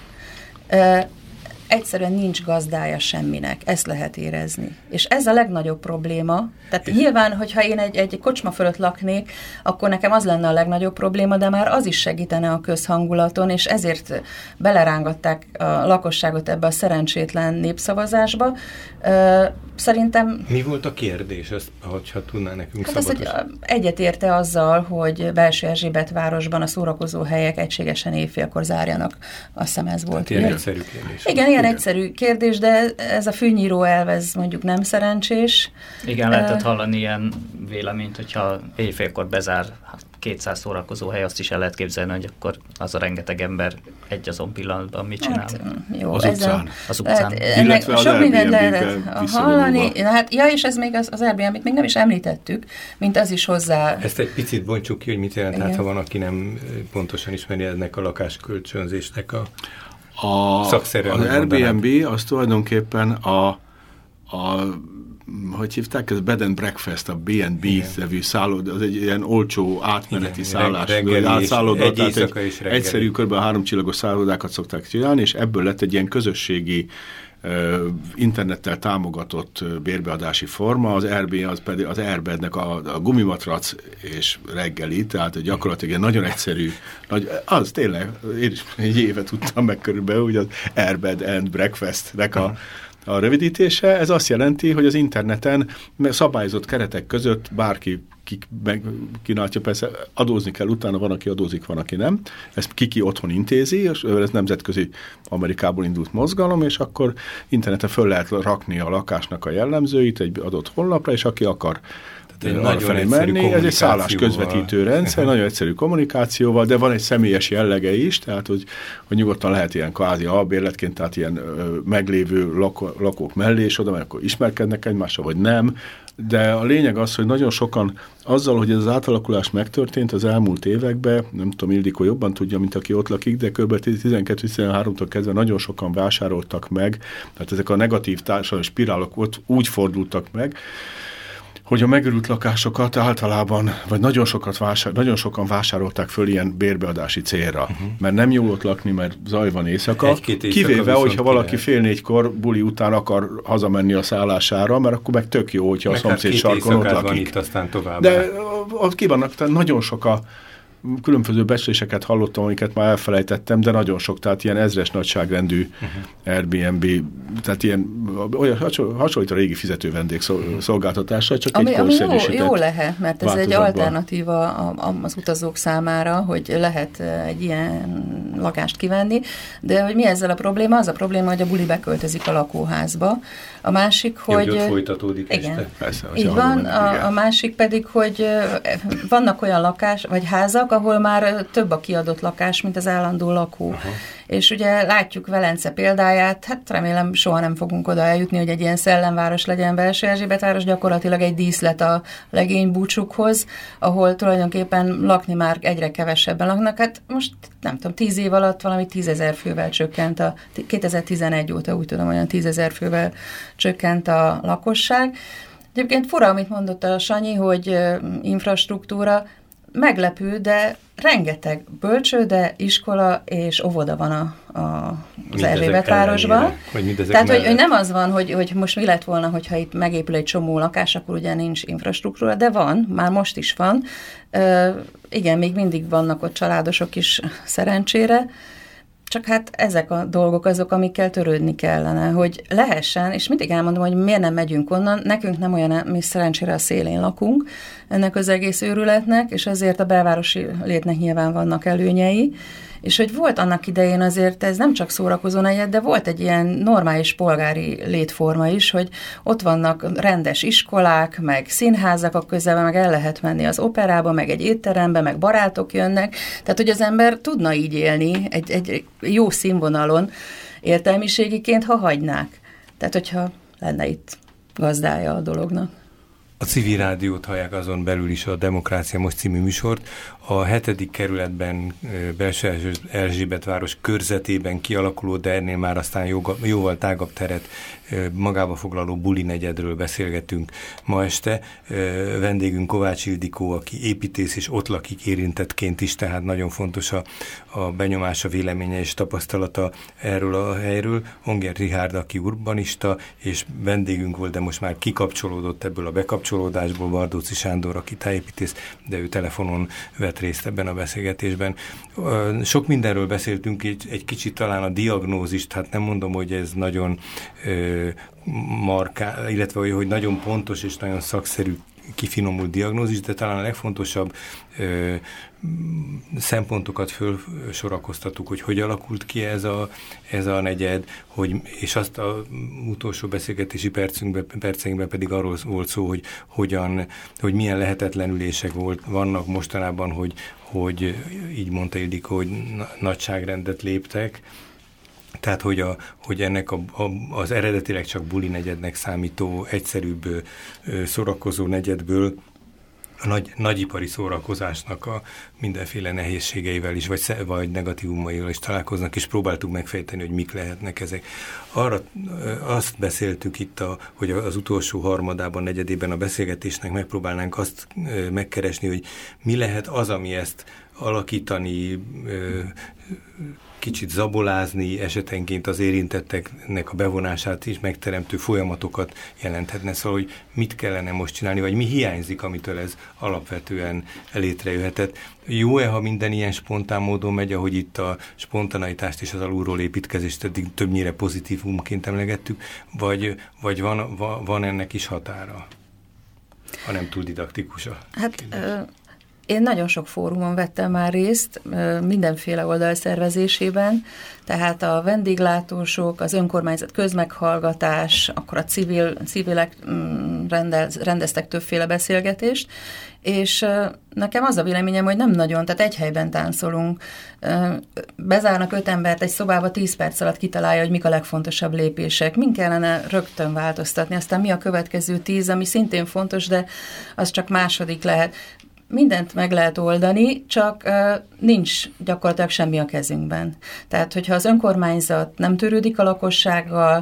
Uh, Egyszerűen nincs gazdája semminek, ezt lehet érezni. És ez a legnagyobb probléma. Tehát nyilván, hogyha én egy, egy kocsma fölött laknék, akkor nekem az lenne a legnagyobb probléma, de már az is segítene a közhangulaton, és ezért belerángatták a lakosságot ebbe a szerencsétlen népszavazásba. Szerintem... Mi volt a kérdés, ezt, hogyha tudná nekünk hát szabatos? Az, hogy egyetérte azzal, hogy belső Erzsébetvárosban a szórakozó helyek egységesen éjfélkor zárjanak. Azt hiszem ez volt. Tehát ilyen egyszerű kérdés. Igen, ilyen Igen. egyszerű kérdés, de ez a fűnyíró elv, ez mondjuk nem szerencsés. Igen, lehetett hallani ilyen véleményt, hogyha éjfélkor bezár kétszáz szórakozó hely, azt is el lehet képzelni, hogy akkor az a rengeteg ember egy azon pillanatban mit csinál. Hát, jó, az utcán. Az utcán. Hát, illetve az sok mindent lehet hallani. Hát, ja, és ez még az, az Airbnb-t még nem is említettük, mint az is hozzá... Ezt egy picit bontsuk ki, hogy mit jelent, hát ha van, aki nem pontosan ismeri ennek a lakáskölcsönzésnek a... A, az Airbnb az tulajdonképpen a, a hogy hívták, ez Bed and Breakfast, a bé and bé nevű szálloda, az egy ilyen olcsó átmeneti igen, szállás. Reggeli átszálloda, egy éjszaka és reggeli. Egyszerű, kb. három csillagos szállodákat szokták csinálni, és ebből lett egy ilyen közösségi uh, internettel támogatott uh, bérbeadási forma, az Airbnb az pedig az Airbednek a, a gumimatrac és reggeli, tehát gyakorlatilag egy nagyon egyszerű, nagy, az tényleg, én is egy éve tudtam meg körülbelül, hogy az Airbed and Breakfastnek a A rövidítése, ez azt jelenti, hogy az interneten szabályozott keretek között bárki kínálja, persze adózni kell, utána van, aki adózik, van, aki nem. Ezt kiki otthon intézi, és ez nemzetközi Amerikából indult mozgalom, és akkor interneten föl lehet rakni a lakásnak a jellemzőit egy adott honlapra, és aki akar arra felé menni, ez egy szállás közvetítő rendszer, nagyon egyszerű kommunikációval, de van egy személyes jellege is, tehát hogy, hogy nyugodtan lehet ilyen kvázi albérletként, tehát ilyen ö, meglévő lakó, lakók mellé, és oda, mert akkor ismerkednek egymással, vagy nem, de a lényeg az, hogy nagyon sokan azzal, hogy ez az átalakulás megtörtént az elmúlt években, nem tudom, Ildikó jobban tudja, mint aki ott lakik, de kb. tizenkettő-tizenháromtól kezdve nagyon sokan vásároltak meg, tehát ezek a negatív társadalmi spirálok ott úgy fordultak meg, hogy a megőrült lakásokat általában, vagy nagyon, sokat vásár, nagyon sokan vásárolták föl ilyen bérbeadási célra, uh-huh. mert nem jó ott lakni, mert zaj van éjszaka, kivéve, hogyha valaki fél négykor buli után akar hazamenni a szállására, mert akkor meg tök jó, hogyha meg a szomszéd hát sarkon ott lakik. Van itt aztán tovább. De ott ki vannak, tehát nagyon sok a különböző becsléseket hallottam, amiket már elfelejtettem, de nagyon sok, tehát ilyen ezres nagyságrendű uh-huh. Airbnb, tehát ilyen olyan hasonlít a régi fizető vendégszolgáltatásra, csak ami, egy ami korszerűsített jó, jó lehet, mert ez egy alternatíva az utazók számára, hogy lehet egy ilyen lakást kivenni, de hogy mi ezzel a probléma? Az a probléma, hogy a buli beköltözik a lakóházba. A másik, hogy... Jó, hogy ott folytatódik igen, este. Persze, így van, a, a másik pedig, hogy vannak olyan lakás, vagy házak, ahol már több a kiadott lakás, mint az állandó lakó. Aha. És ugye látjuk Velence példáját, hát remélem soha nem fogunk oda eljutni, hogy egy ilyen szellemváros legyen Belső-Erzsébetváros, gyakorlatilag egy díszlet a legény búcsukhoz, ahol tulajdonképpen lakni már egyre kevesebben laknak. Hát most nem tudom, tíz év alatt valami tízezer fővel csökkent, a kétezer-tizenegy óta úgy tudom, olyan tízezer fővel csökkent a lakosság. Egyébként fura, amit mondott a Sanyi, hogy infrastruktúra, meglepő, de rengeteg bölcsőde, iskola és óvoda van a, a, az Erzsébetvárosban. Tehát, hogy, hogy nem az van, hogy, hogy most mi lett volna, hogyha itt megépül egy csomó lakás, akkor ugye nincs infrastruktúra, de van, már most is van. Ö, igen, még mindig vannak ott családosok is szerencsére, csak hát ezek a dolgok azok, amikkel törődni kellene, hogy lehessen, és mindig elmondom, hogy miért nem megyünk onnan, nekünk nem olyan, mi szerencsére a szélén lakunk ennek az egész őrületnek, és ezért a belvárosi létnek nyilván vannak előnyei, és hogy volt annak idején azért, ez nem csak szórakozó negyed, de volt egy ilyen normális polgári létforma is, hogy ott vannak rendes iskolák, meg színházak a közelben, meg el lehet menni az operába, meg egy étterembe, meg barátok jönnek, tehát hogy az ember tudna így élni egy, egy jó színvonalon értelmiségiként, ha hagynák. Tehát, hogyha lenne itt gazdája a dolognak. A Civil Rádiót hallják, azon belül is a Demokrácia Most című műsort. A hetedik kerületben, Belső-Erzsébetváros körzetében kialakuló, de ennél már aztán jóga, jóval tágabb teret magába foglaló buli negyedről beszélgetünk ma este. Vendégünk Kovács Ildikó, aki építész és ott lakik érintettként is, tehát nagyon fontos a, a benyomása, véleménye és tapasztalata erről a helyről. Onger Richárd, aki urbanista, és vendégünk volt, de most már kikapcsolódott ebből a bekapcsolódásból, Bardóczy Sándor, aki tájépítész, de ő telefonon vett részt ebben a beszélgetésben. Sok mindenről beszéltünk, egy, egy kicsit talán a diagnózist, hát nem mondom, hogy ez nagyon marká, illetve hogy nagyon pontos és nagyon szakszerű, kifinomult diagnózis, de talán a legfontosabb ö, szempontokat fölsorakoztattuk, hogy hogy alakult ki ez a, ez a negyed, hogy, és azt a utolsó beszélgetési percünkben, perceinkben pedig arról volt szó, hogy hogyan, hogy milyen lehetetlenülések volt, vannak mostanában, hogy, hogy így mondta Ildikó, hogy nagyságrendet léptek. Tehát, hogy, a, hogy ennek a, a, az eredetileg csak buli negyednek számító, egyszerűbb ö, szórakozó negyedből a nagy, nagyipari szórakozásnak a mindenféle nehézségeivel is, vagy, vagy negatívumaival is találkoznak, és próbáltuk megfejteni, hogy mik lehetnek ezek. Arra azt beszéltük itt, a, hogy az utolsó harmadában, negyedében a beszélgetésnek megpróbálnánk azt megkeresni, hogy mi lehet az, ami ezt alakítani, kicsit zabolázni, esetenként az érintetteknek a bevonását is megteremtő folyamatokat jelenthetne. Szóval, hogy mit kellene most csinálni, vagy mi hiányzik, amitől ez alapvetően létrejöhetett. Jó-e, ha minden ilyen spontán módon megy, ahogy itt a spontaneitást és az alulról építkezést eddig többnyire pozitívumként emlegettük, vagy, vagy van, van, van ennek is határa, ha nem túl didaktikus a Hát... Én nagyon sok fórumon vettem már részt, mindenféle oldal szervezésében, tehát a vendéglátósok, az önkormányzat közmeghallgatás, akkor a civil, civilek rendez, rendeztek többféle beszélgetést, és nekem az a véleményem, hogy nem nagyon, tehát egy helyben táncolunk. Bezárnak öt embert egy szobába, tíz perc alatt kitalálja, hogy mik a legfontosabb lépések, min kellene rögtön változtatni, aztán mi a következő tíz, ami szintén fontos, de az csak második lehet. Mindent meg lehet oldani, csak uh, nincs gyakorlatilag semmi a kezünkben. Tehát, hogyha az önkormányzat nem törődik a lakossággal,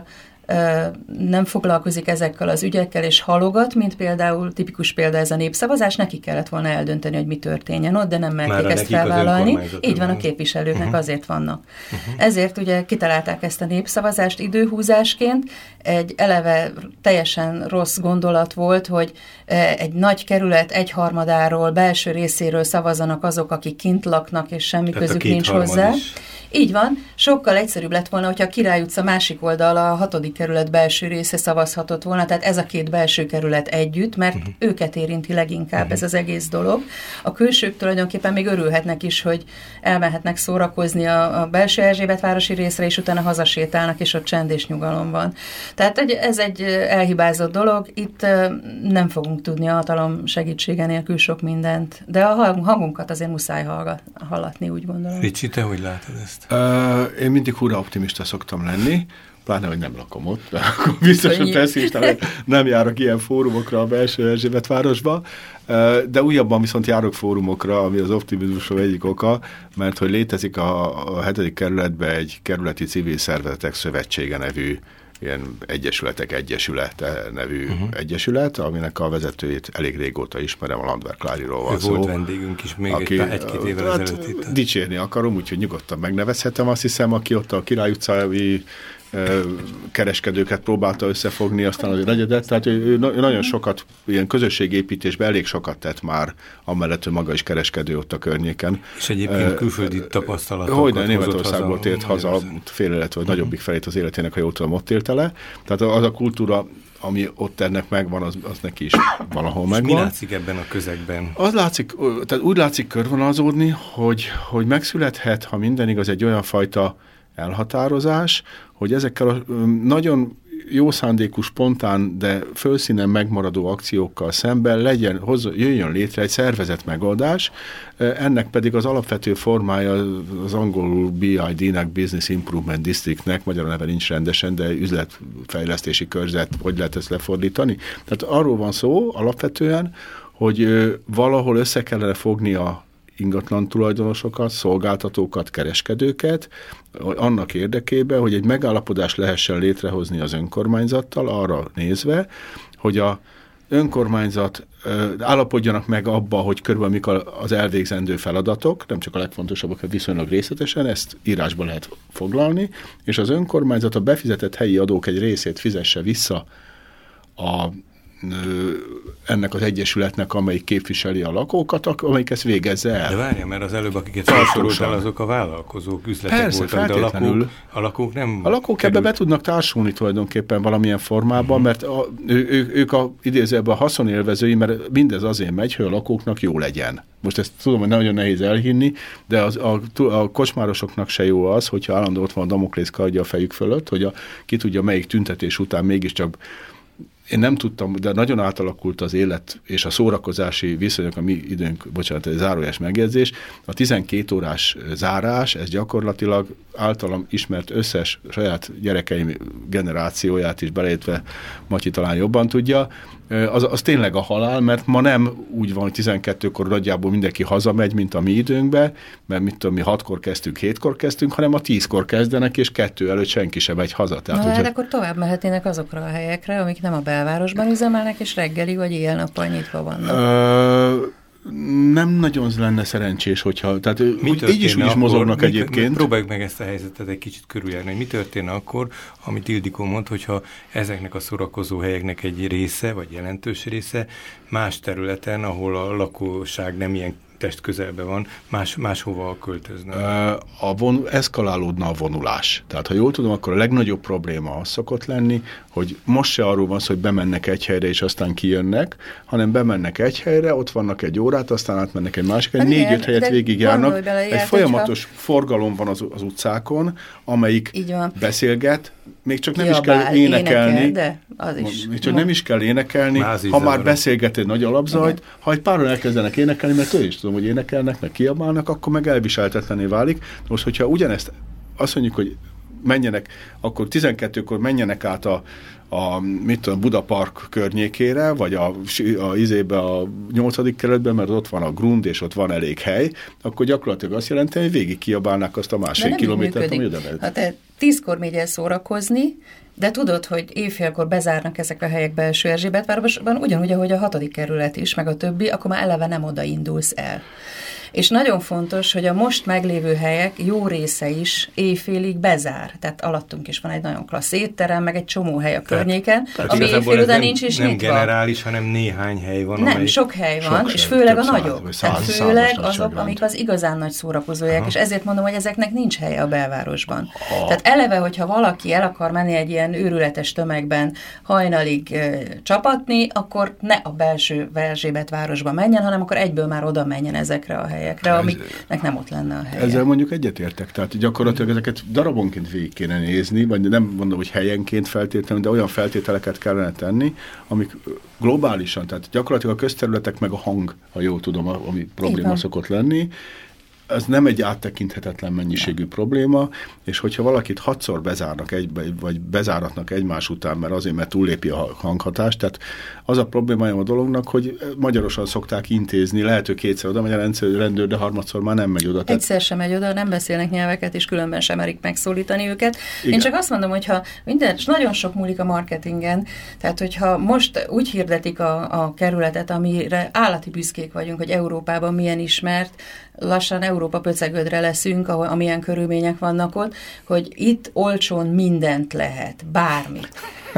nem foglalkozik ezekkel az ügyekkel, és halogat, mint például, tipikus példa ez a népszavazás, neki kellett volna eldönteni, hogy mi történjen ott, de nem merték ezt felvállalni. Így van, a képviselőknek uh-huh. azért vannak. Uh-huh. Ezért ugye kitalálták ezt a népszavazást időhúzásként. Egy eleve teljesen rossz gondolat volt, hogy egy nagy kerület egyharmadáról, belső részéről szavazanak azok, akik kint laknak, és semmi Tehát közük nincs hozzá. Is. Így van, sokkal egyszerűbb lett volna, hogyha a Király utca másik oldala, a hatodik kerület belső része szavazhatott volna, tehát ez a két belső kerület együtt, mert uh-huh. őket érinti leginkább uh-huh. ez az egész dolog. A külsők tulajdonképpen még örülhetnek is, hogy elmehetnek szórakozni a, a belső Erzsébetvárosi részre, és utána hazasétálnak, és ott csend és nyugalom van. Tehát ez egy elhibázott dolog, itt nem fogunk tudni a hatalom segítsége nélkül sok mindent, de a hangunkat azért muszáj hallgat, hallatni, úgy gondolom. Ricsi, te hogy látod ezt? Uh, én mindig hurra optimista szoktam lenni, pláne, hogy nem lakom ott, de akkor biztos, hogy pessimista, nem járok ilyen fórumokra a belső Erzsébetvárosba, uh, de újabban viszont járok fórumokra, ami az optimizmusom egyik oka, mert hogy létezik a, a hetedik kerületben egy kerületi civil szervezetek szövetsége nevű ilyen egyesületek egyesülete nevű uh-huh. egyesület, aminek a vezetőjét elég régóta ismerem, a Landwehr Kláriról van szó. Volt vendégünk is még aki, egy, egy-két évvel hát, ezelőtt itt. Dicsérni akarom, úgyhogy nyugodtan megnevezhetem, azt hiszem, aki ott a Király utcai kereskedőket próbálta összefogni, aztán az negyedet, tehát ő, ő nagyon sokat, ilyen közösségépítésben elég sokat tett már, amellett, hogy maga is kereskedő ott a környéken. És egyébként külföldi tapasztalatokat Hogyne, Németországból tért haza, fél élet, vagy nagyobbik felét az életének, ha jól tudom, ott élte le. Tehát az a kultúra, ami ott ennek megvan, az, az neki is valahol és megvan. Mi látszik ebben a közegben? Az látszik, tehát úgy látszik körvonalazódni, hogy, hogy megszülethet, ha minden igaz, egy olyan fajta elhatározás, hogy ezekkel a nagyon jó szándékú, spontán, de fölszínen megmaradó akciókkal szemben legyen, hozzá, jöjjön létre egy szervezett megoldás, ennek pedig az alapvető formája az angolul bé i dé-nek, Business Improvement Districtnek, magyar neve nincs rendesen, de üzletfejlesztési körzet, hogy lehet ezt lefordítani. Tehát arról van szó alapvetően, hogy valahol össze kellene fogni a ingatlan tulajdonosokat, szolgáltatókat, kereskedőket, annak érdekében, hogy egy megállapodás lehessen létrehozni az önkormányzattal, arra nézve, hogy a önkormányzat állapodjanak meg abba, hogy körülbelül mik az elvégzendő feladatok, nem csak a legfontosabbak, viszonylag részletesen, ezt írásba lehet foglalni, és az önkormányzat a befizetett helyi adók egy részét fizesse vissza a ennek az egyesületnek, amelyik képviseli a lakókat, amelyik ezt végezze el. De várja, mert az előbb, akiket felsoroltál, azok a vállalkozók, üzletek Persze, voltak, de a lakók, a lakók nem... A lakók ebbe be tudnak társulni tulajdonképpen valamilyen formában, uh-huh. mert a, ő, ő, ők a, idézőben a haszonélvezői, mert mindez azért megy, hogy a lakóknak jó legyen. Most ezt tudom, hogy nagyon nehéz elhinni, de az, a, a kocsmárosoknak se jó az, hogyha állandó ott van a Damoklész kardja a fejük fölött, hogy a, ki tudja, melyik tüntetés után mégiscsak én nem tudtam, de nagyon átalakult az élet és a szórakozási viszonyok, a mi időnk, bocsánat, egy zárójás megjegyzés, a tizenkét órás zárás, ez gyakorlatilag általam ismert összes saját gyerekeim generációját is beleértve, Matyi talán jobban tudja, az, az tényleg a halál, mert ma nem úgy van, hogy tizenkettőkor nagyjából mindenki hazamegy, mint a mi időnkben, mert mit tudom, mi hatkor kezdtünk, hétkor kezdtünk, hanem a tízkor kezdenek, és kettő előtt senki sem megy haza. Tehát, Na, hát akkor tovább mehetnének azokra a helyekre, amik nem a belvárosban üzemelnek, és reggeli vagy éjjel-nappal nyitva vannak. Ö, nem nagyon lenne szerencsés, hogyha, tehát úgy, így is úgy is mozognak mit, egyébként. Próbáljuk meg ezt a helyzetet egy kicsit körüljárni, hogy mi történne akkor, amit Ildikó mond, hogyha ezeknek a szórakozó helyeknek egy része, vagy jelentős része más területen, ahol a lakosság nem ilyen testközelben van, más, máshova költözne. A von, eszkalálódna a vonulás. Tehát, ha jól tudom, akkor a legnagyobb probléma az szokott lenni, hogy most se arról van szó, hogy bemennek egy helyre, és aztán kijönnek, hanem bemennek egy helyre, ott vannak egy órát, aztán átmennek egy másik, egy négy-öt helyet végigjárnak. Egy folyamatos hogyha... forgalom van az, az utcákon, amelyik beszélget, még csak nem is kell énekelni. Énekel, de az is. Még csak no. nem is kell énekelni, Mázi ha már beszélget egy nagy alapzajt, igen. Ha egy páron elkezdenek énekelni, mert ő is tudom, hogy énekelnek, meg kiabálnak, akkor meg elviseltetlené válik. Most, hogyha ugyanezt azt mondjuk, hogy menjenek, akkor tizenkettőkor menjenek át a, a mit tudom, Budapark környékére, vagy a, a izébe a nyolcadik kerületben, mert ott van a grund, és ott van elég hely, akkor gyakorlatilag azt jelenti, hogy végig kiabálnák azt a másfél kilométert, ami oda megy. Ha te tízkor mégy el szórakozni, de tudod, hogy éjfélkor bezárnak ezek a helyek belső Erzsébetvárosban, ugyanúgy, ahogy a hatodik kerület is, meg a többi, akkor már eleve nem oda indulsz el. És nagyon fontos, hogy a most meglévő helyek jó része is éjfélig bezár. Tehát alattunk is van egy nagyon klassz étterem, meg egy csomó hely a környéken, tehát, ami éjfél után nincs is nem nyitva. Nem generális, hanem néhány hely van. Nem, amelyik... sok hely van, sok és hely, főleg a száz, nagyobb. száz, Tehát száz, főleg száz, azok, száz, amik az igazán nagy szórakozóják, aha. és ezért mondom, hogy ezeknek nincs helye a belvárosban. Ha. Tehát eleve, hogyha valaki el akar menni egy ilyen őrületes tömegben hajnalig e, csapatni, akkor ne a belső Erzsébetvárosba menjen, hanem akkor egyből már oda menjen ezekre a helyekre, Ez, amiknek nem ott lenne a helye. Ezzel mondjuk egyetértek, tehát gyakorlatilag ezeket darabonként végig kéne nézni, vagy nem mondom, hogy helyenként feltétlenül, de olyan feltételeket kellene tenni, amik globálisan, tehát gyakorlatilag a közterületek meg a hang, ha jól tudom, ami probléma szokott lenni, ez nem egy áttekinthetetlen mennyiségű probléma, és hogyha valakit hatszor bezárnak egybe, vagy bezáratnak egymás után, mert azért, mert túllépi a hanghatást, tehát az a problémája a dolognak, hogy magyarosan szokták intézni, lehet, hogy kétszer oda megy a rendőr, de harmadszor már nem megy oda. Tehát... Egyszer sem megy oda, nem beszélnek nyelveket, és különben sem merik megszólítani őket. Igen. Én csak azt mondom, hogyha minden, és nagyon sok múlik a marketingen, tehát hogyha most úgy hirdetik a, a kerületet, amire állati büszkék vagyunk, hogy Európában milyen ismert, lassan Európa pöcegödre leszünk, ahol, amilyen körülmények vannak ott, hogy itt olcsón mindent lehet, bármit.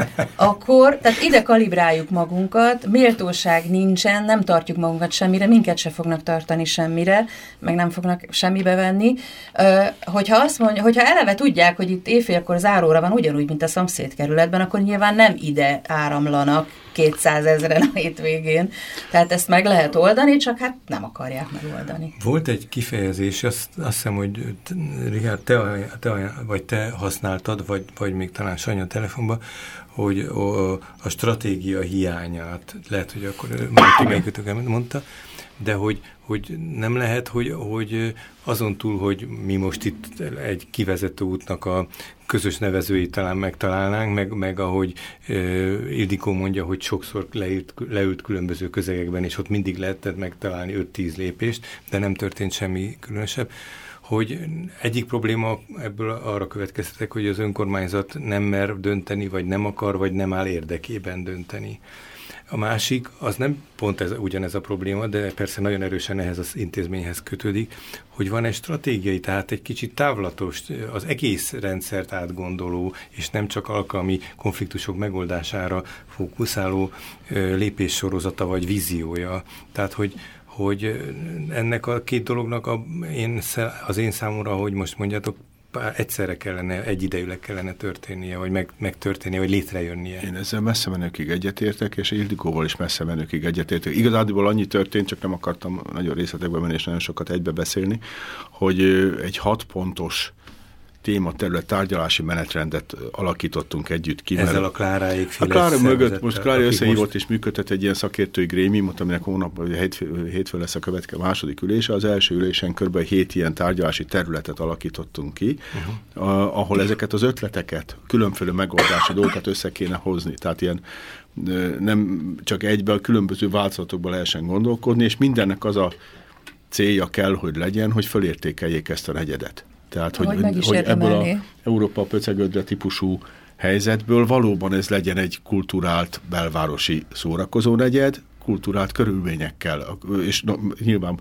Akkor, tehát ide kalibráljuk magunkat, méltóság nincsen, nem tartjuk magunkat semmire, minket se fognak tartani semmire, meg nem fognak semmibe venni. Hogyha azt mondja, hogyha eleve tudják, hogy itt éjfélkor záróra van, ugyanúgy, mint a szomszédkerületben, akkor nyilván nem ide áramlanak kétszázezren a hétvégén. Tehát ezt meg lehet oldani, csak hát nem akarják megoldani. Volt egy kifejezés, azt, azt hiszem, hogy Richard, te, te, vagy te használtad, vagy, vagy még talán Sanya telefonban, hogy a, a stratégia hiányát, lehet, hogy akkor melyikőtök mondta, de hogy, hogy nem lehet, hogy, hogy azon túl, hogy mi most itt egy kivezető útnak a közös nevezőit talán megtalálnánk, meg, meg ahogy uh, Ildikó mondja, hogy sokszor leült, leült különböző közegekben, és ott mindig lehetett megtalálni öt-tíz lépést, de nem történt semmi különösebb, hogy egyik probléma ebből arra következtetek, hogy az önkormányzat nem mer dönteni, vagy nem akar, vagy nem áll érdekében dönteni. A másik, az nem pont ez, ugyanez a probléma, de persze nagyon erősen ehhez az intézményhez kötődik, hogy van egy stratégiai, tehát egy kicsit távlatos, az egész rendszert átgondoló, és nem csak alkalmi konfliktusok megoldására fókuszáló lépéssorozata vagy víziója. Tehát, hogy hogy ennek a két dolognak a, én, az én számomra, hogy most mondjátok, egyszerre kellene, egyidejűleg kellene történnie, vagy meg, megtörténnie, vagy létrejönnie. Én ezzel messze menőkig egyetértek, és Ildikóval is messze menőkig egyetértek. Igazából annyi történt, csak nem akartam nagyon részletekbe menni, és nagyon sokat egybe beszélni, hogy egy hat pontos tématerület, tárgyalási menetrendet alakítottunk együtt ki. Ezzel a Kláráig A Klára mögött, most Klára összehívott most... és működtet egy ilyen szakértői grémiumot, aminek hónap, hétfő, hétfő lesz a következő második ülése. Az első ülésen kb. hét ilyen tárgyalási területet alakítottunk ki, uh-huh. a, ahol ezeket az ötleteket, különféle megoldási dolgokat össze kéne hozni. Tehát ilyen nem csak egyben, a különböző változatokban lehessen gondolkodni, és mindennek az a célja kell, hogy legyen, hogy fölértékeljék ezt a negyedet. Tehát, hogy, hogy, hogy ebből a Európa pöcegödre típusú helyzetből valóban ez legyen egy kulturált belvárosi szórakozó negyed, kulturált körülményekkel, és no, nyilván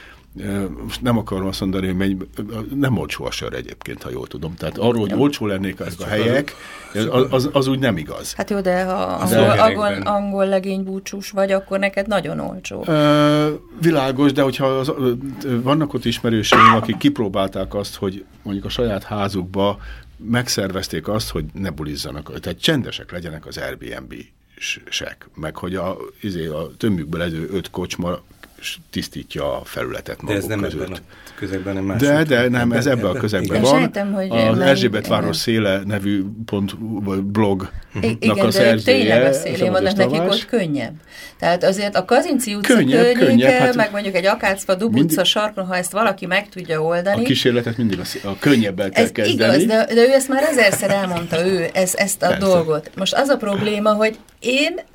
nem akarom azt mondani, hogy menj, nem olcsó a sör egyébként, ha jól tudom. Tehát arról, hogy olcsó lennék ezek a helyek, az, az, az úgy nem igaz. Hát jó, de ha angol, angol, angol legénybúcsús vagy, akkor neked nagyon olcsó. Ö, világos, de hogyha az, vannak ott ismerőseim, akik kipróbálták azt, hogy mondjuk a saját házukba megszervezték azt, hogy ne bulizzanak, tehát csendesek legyenek az Airbnb-sek, meg hogy a, izé, a tömükből lező öt kocsma tisztítja a felületet maguk között. De ez nem ebben a közegben, nem más. De, de nem, ez ebben a közegben van. Sejtem, hogy az Erzsébetváros széle nevű pont, blognak igen, a szerzője. Igen, de tényleg a szélén vannak nekik ott könnyebb. Tehát azért a Kazinci utca könnyebb, környéke, könnyebb, hát meg mondjuk egy Akácfa Dub utca sarkon, ha ezt valaki meg tudja oldani. A kísérletet mindig a, a könnyebbel kell ez kezdeni. Igaz, de, de ő ezt már ezerszer elmondta, ő ez, ezt a Persze. dolgot. Most az a probléma, hogy én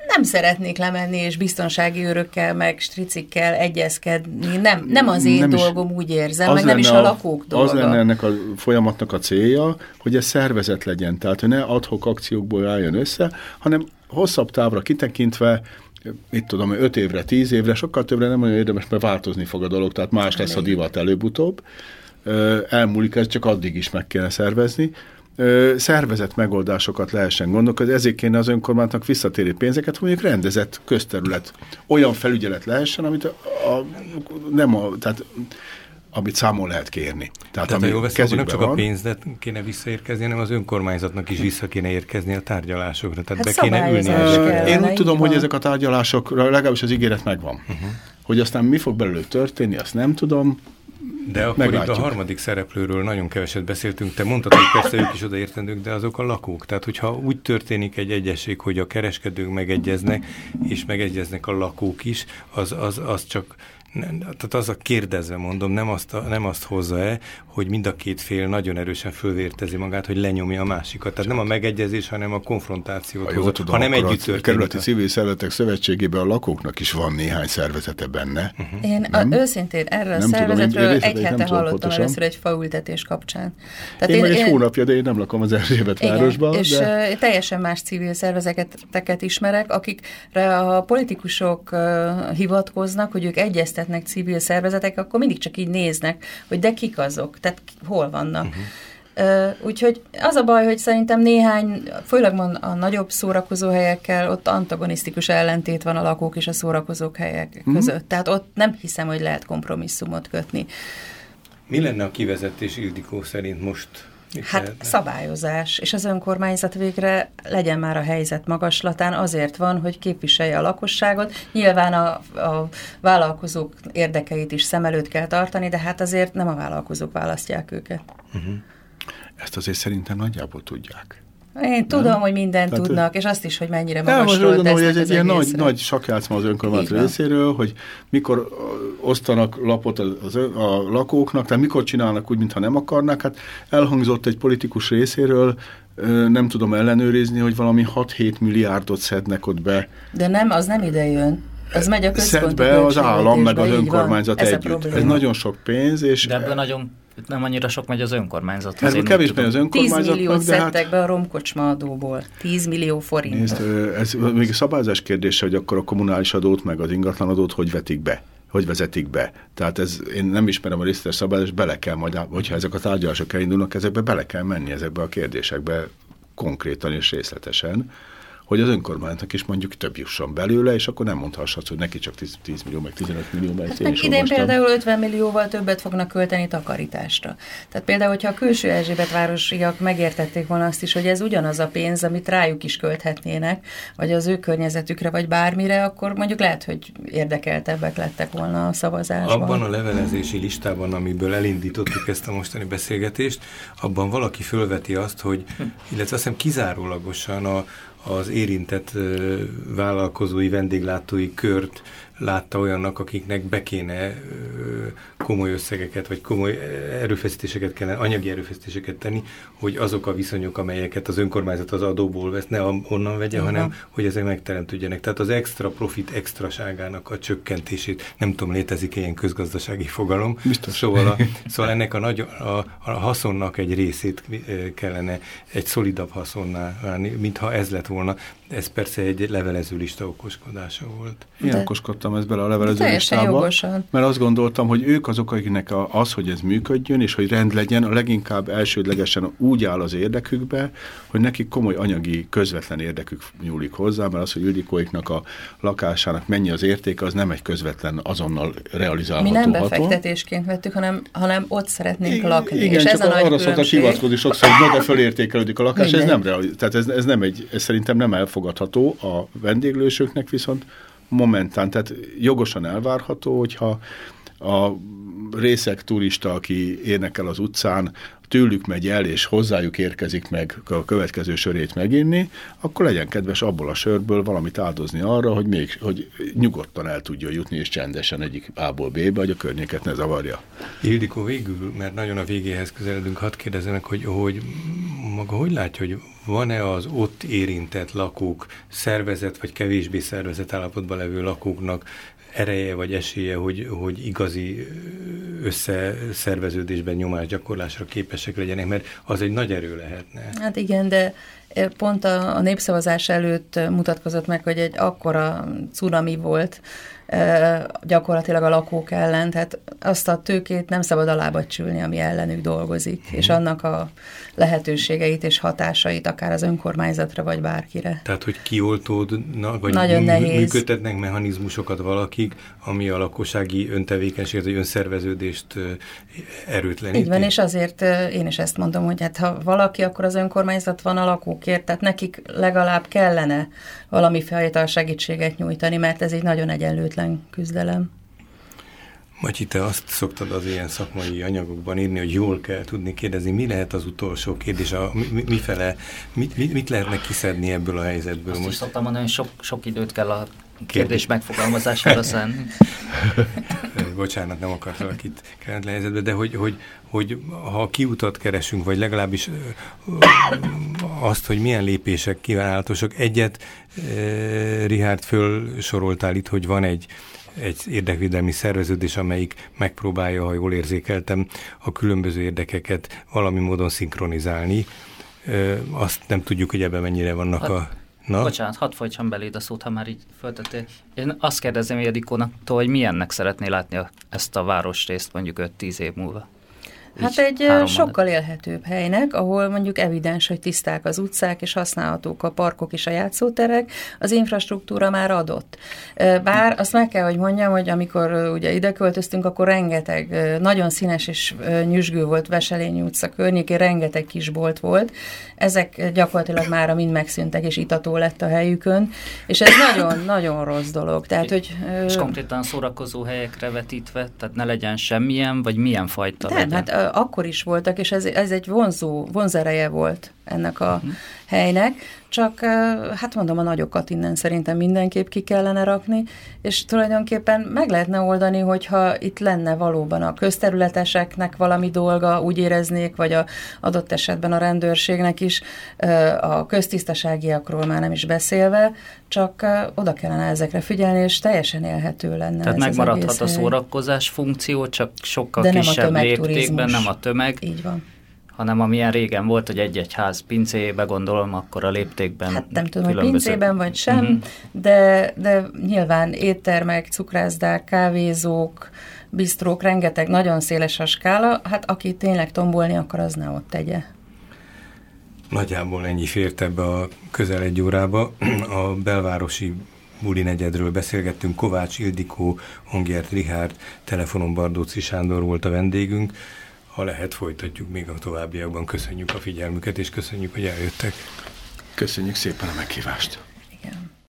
nem szeretnék lemenni és biztonsági őrökkel, meg stricikkel egyezkedni. Nem, nem az én nem dolgom, úgy érzem, meg nem is a lakók dolga. Az lenne ennek a folyamatnak a célja, hogy ez szervezet legyen. Tehát, hogy ne ad-hoc akciókból álljon össze, hanem hosszabb távra kitekintve, mit tudom, öt évre, tíz évre, sokkal többre nem olyan érdemes, mert változni fog a dolog, tehát más lesz a divat előbb-utóbb. Elmúlik, ez csak addig is meg kéne szervezni. Szervezett megoldásokat lehessen gondolkodni, ezért kéne az önkormányzatnak visszatérni pénzeket, hogy mondjuk rendezett közterület, olyan felügyelet lehessen, amit a, a, nem a, tehát amit számon lehet kérni. Tehát, Tehát ami jól veszem, nem csak van, a pénzet kéne visszaérkezni, hanem az önkormányzatnak is vissza kéne érkezni a tárgyalásokra. Tehát hát be kéne ülni. Kellene, Én úgy tudom, van. Hogy ezek a tárgyalásokra legalábbis az ígéret megvan. Uh-huh. Hogy aztán mi fog belőle történni, azt nem tudom. De akkor meglátjuk. Itt a harmadik szereplőről nagyon keveset beszéltünk. Te mondtad, hogy persze ők is odaértendők, de azok a lakók. Tehát, hogyha úgy történik egy egyesség, hogy a kereskedők megegyeznek, és megegyeznek a lakók is, az, az, az csak... Nem, tehát az a kérdezve mondom, nem azt, a, nem azt hozza-e, hogy mind a két fél nagyon erősen fölvértezi magát, hogy lenyomja a másikat. Tehát nem a megegyezés, hanem a konfrontációt hozza, tudom, hanem együtt történik. A kerületi civil szervezetek szövetségében a lakóknak is van néhány szervezete benne. Uh-huh. Én a, őszintén erről a szervezetről tudom, egy hete hallottam pontosan. Először egy faültetés kapcsán. Tehát én, én meg egy én... hónapja, de én nem lakom az Erzsébetvárosban. És de... teljesen más civil szervezeteket ismerek, akikre a politikusok uh, hivatkoznak, hogy ők egyeztetnek civil szervezetek, akkor mindig csak így néznek, hogy de kik azok, tehát hol vannak. Uh-huh. Uh, úgyhogy az a baj, hogy szerintem néhány, főleg a nagyobb szórakozó helyekkel, ott antagonisztikus ellentét van a lakók és a szórakozók helyek uh-huh. között. Tehát ott nem hiszem, hogy lehet kompromisszumot kötni. Mi lenne a kivezetés Ildikó szerint most? Hát lehetne? Szabályozás, és az önkormányzat végre legyen már a helyzet magaslatán, azért van, hogy képviselje a lakosságot. Nyilván a, a vállalkozók érdekeit is szem előtt kell tartani, de hát azért nem a vállalkozók választják őket. Uh-huh. Ezt azért szerintem nagyjából tudják. Én tudom, nem? Hogy mindent Tehát, tudnak, és azt is, hogy mennyire magasról tesznek hogy ez az egy ilyen nagy, egészre. nagy sakjátszma az önkormányzat részéről, hogy mikor osztanak lapot az, az, a lakóknak, tehát mikor csinálnak úgy, mintha nem akarnák. Hát elhangzott egy politikus részéről, nem tudom ellenőrizni, hogy valami hat-hét milliárdot szednek ott be. De nem, az nem ide jön. Az megy a központi szed be az állam, meg az önkormányzat ez együtt. Ez nagyon sok pénz. És de ebből nagyon nem annyira sok megy az önkormányzathoz. Ez kevés megy az önkormányzatnak. tíz milliót szedtek hát... be a romkocsma adóból. tíz millió forint. Nézd, ez még a szabályozás kérdése, hogy akkor a kommunális adót, meg az ingatlanadót hogy vetik be, hogy vezetik be. Tehát ez, én nem ismerem a részletes szabályozást, bele kell majd, hogyha ezek a tárgyalások elindulnak, ezekbe bele kell menni, ezekbe a kérdésekbe konkrétan és részletesen, hogy az önkormányzatnak is mondjuk több jusson belőle, és akkor nem mondhassad, hogy neki csak tíz millió, meg tizenöt millió, meg hát én is idén olvastam. Például ötven millióval többet fognak költeni takarításra. Tehát például, hogyha a külső Erzsébetvárosiak megértették volna azt is, hogy ez ugyanaz a pénz, amit rájuk is költhetnének, vagy az ő környezetükre, vagy bármire, akkor mondjuk lehet, hogy érdekeltebbek lettek volna a szavazásban. Abban a levelezési listában, amiből elindítottuk ezt a mostani beszélgetést, abban valaki fölveti azt, hogy, illetve azt hiszem kizárólagosan a az érintett uh, vállalkozói, vendéglátói kört látta olyannak, akiknek be kéne uh, komoly összegeket, vagy komoly erőfeszítéseket kellene, anyagi erőfeszítéseket tenni, hogy azok a viszonyok, amelyeket az önkormányzat az adóból vesz, ne onnan vegye, uh-huh. hanem hogy ezek megteremtődjenek. Tehát az extra profit extraságának a csökkentését, nem tudom, létezik ilyen közgazdasági fogalom. Biztos. Szóval, a, szóval ennek a, nagy, a, a haszonnak egy részét kellene egy szolidabb haszonná válni, mintha ez lett volna. Ez persze egy levelező lista okoskodása volt. Én de okoskodtam ezt bele a levelező listába, jogosan. Mert azt gondoltam, hogy ők azok, akiknek az, hogy ez működjön, és hogy rend legyen, a leginkább elsődlegesen úgy áll az érdekükbe, hogy nekik komoly anyagi, közvetlen érdekük nyúlik hozzá, mert az, hogy Ildikóiknak a lakásának mennyi az értéke, az nem egy közvetlen, azonnal realizálható. Mi nem befektetésként vettük, hanem, hanem ott szeretnénk igen, lakni. Igen, és csak ez a nagy arra szoktak hivatkozni sokszor, hogy no, de fölértékelődik a lakás, ez nem, reali- tehát ez, ez nem egy, ez szerintem nem elfogadható a vendéglősöknek, viszont momentán, tehát jogosan elvárható, hogyha a részeg turista, aki énekel az utcán, tőlük megy el, és hozzájuk érkezik meg a következő sörét meginni, akkor legyen kedves abból a sörből valamit áldozni arra, hogy még hogy nyugodtan el tudjon jutni, és csendesen egyik A-ból B-be, hogy a környéket ne zavarja. Ildikó, végül, mert nagyon a végéhez közeledünk, hadd kérdezzenek, hogy, hogy maga hogy látja, hogy van-e az ott érintett lakók, szervezet vagy kevésbé szervezet állapotban levő lakóknak ereje vagy esélye, hogy, hogy igazi összeszerveződésben nyomásgyakorlásra képesek legyenek, mert az egy nagy erő lehetne. Hát igen, de pont a, a népszavazás előtt mutatkozott meg, hogy egy akkora cunami volt gyakorlatilag a lakók ellen, tehát azt a tőkét nem szabad alábecsülni, ami ellenük dolgozik, hmm. és annak a lehetőségeit és hatásait akár az önkormányzatra, vagy bárkire. Tehát, hogy kioltódnak, vagy nagyon nehéz. Működtetnek mechanizmusokat valakik, ami a lakossági öntevékenységet, vagy önszerveződést erőtleníti. Így van, és azért én is ezt mondom, hogy hát ha valaki, akkor az önkormányzat van a lakókért, tehát nekik legalább kellene valami fajta segítséget nyújtani, mert ez egy nagyon egyenlőtlen küzdelem. Matyi, te azt szoktad az ilyen szakmai anyagokban írni, hogy jól kell tudni kérdezni, mi lehet az utolsó kérdés, a, mi, mifele, mit, mit, mit lehetne kiszedni ebből a helyzetből? Azt most? is szoktam mondani, hogy sok, sok időt kell a kérdés megfogalmazására szánni. Bocsánat, nem akartalak itt kellemetlen helyzetbe, de hogy, hogy, hogy ha kiutat keresünk, vagy legalábbis azt, hogy milyen lépések kívánatosak, egyet Richárd fölsoroltál itt, hogy van egy egy érdekvédelmi szerveződés, amelyik megpróbálja, ha jól érzékeltem, a különböző érdekeket valami módon szinkronizálni. Azt nem tudjuk, hogy ebben mennyire vannak hát, a... Na? Bocsánat, hadd folytsam beléd a szót, ha már így föltettél. Én azt kérdezem Ildikónaktól, hogy milyennek szeretné látni a, ezt a városrészt mondjuk öt-tíz év múlva. Hát egy sokkal élhetőbb helynek, ahol mondjuk evidens, hogy tiszták az utcák, és használhatók a parkok és a játszóterek, az infrastruktúra már adott. Bár azt meg kell, hogy mondjam, hogy amikor ugye ide költöztünk, akkor rengeteg, nagyon színes és nyüzsgő volt Veselényi utca környékén, rengeteg kisbolt volt. Ezek gyakorlatilag mára mind megszűntek, és itató lett a helyükön, és ez nagyon-nagyon rossz dolog. Tehát, hogy, és konkrétan szórakozó helyekre vetítve, tehát ne legyen semmilyen, vagy milyen fajta nem, legyen? Hát akkor is voltak, és ez, ez egy vonzó, vonzereje volt ennek a uh-huh. helynek, csak hát mondom, a nagyokat innen szerintem mindenképp ki kellene rakni, és tulajdonképpen meg lehetne oldani, hogyha itt lenne valóban a közterületeseknek valami dolga, úgy éreznék, vagy a adott esetben a rendőrségnek is, a köztisztaságiakról már nem is beszélve, csak oda kellene ezekre figyelni, és teljesen élhető lenne. Tehát ez megmaradhat az a szórakozás funkció, csak sokkal de kisebb léptékben, nem a tömeg. Így van. Hanem amilyen régen volt, hogy egy-egy ház pincéjébe gondolom, akkor a léptékben hát nem tudom, különböző... hogy pincében vagy sem, uh-huh. de, de nyilván éttermek, cukrászdák, kávézók, bisztrók, rengeteg, nagyon széles a skála, hát aki tényleg tombolni akar, az ne ott tegye. Nagyjából ennyi fért ebbe a közel egy órába. A belvárosi buli negyedről beszélgettünk, Kovács Ildikó, Hongert Richárd, telefonon Bardóczy Sándor volt a vendégünk. Ha lehet, folytatjuk még a továbbiakban. Köszönjük a figyelmüket, és köszönjük, hogy eljöttek. Köszönjük szépen a meghívást.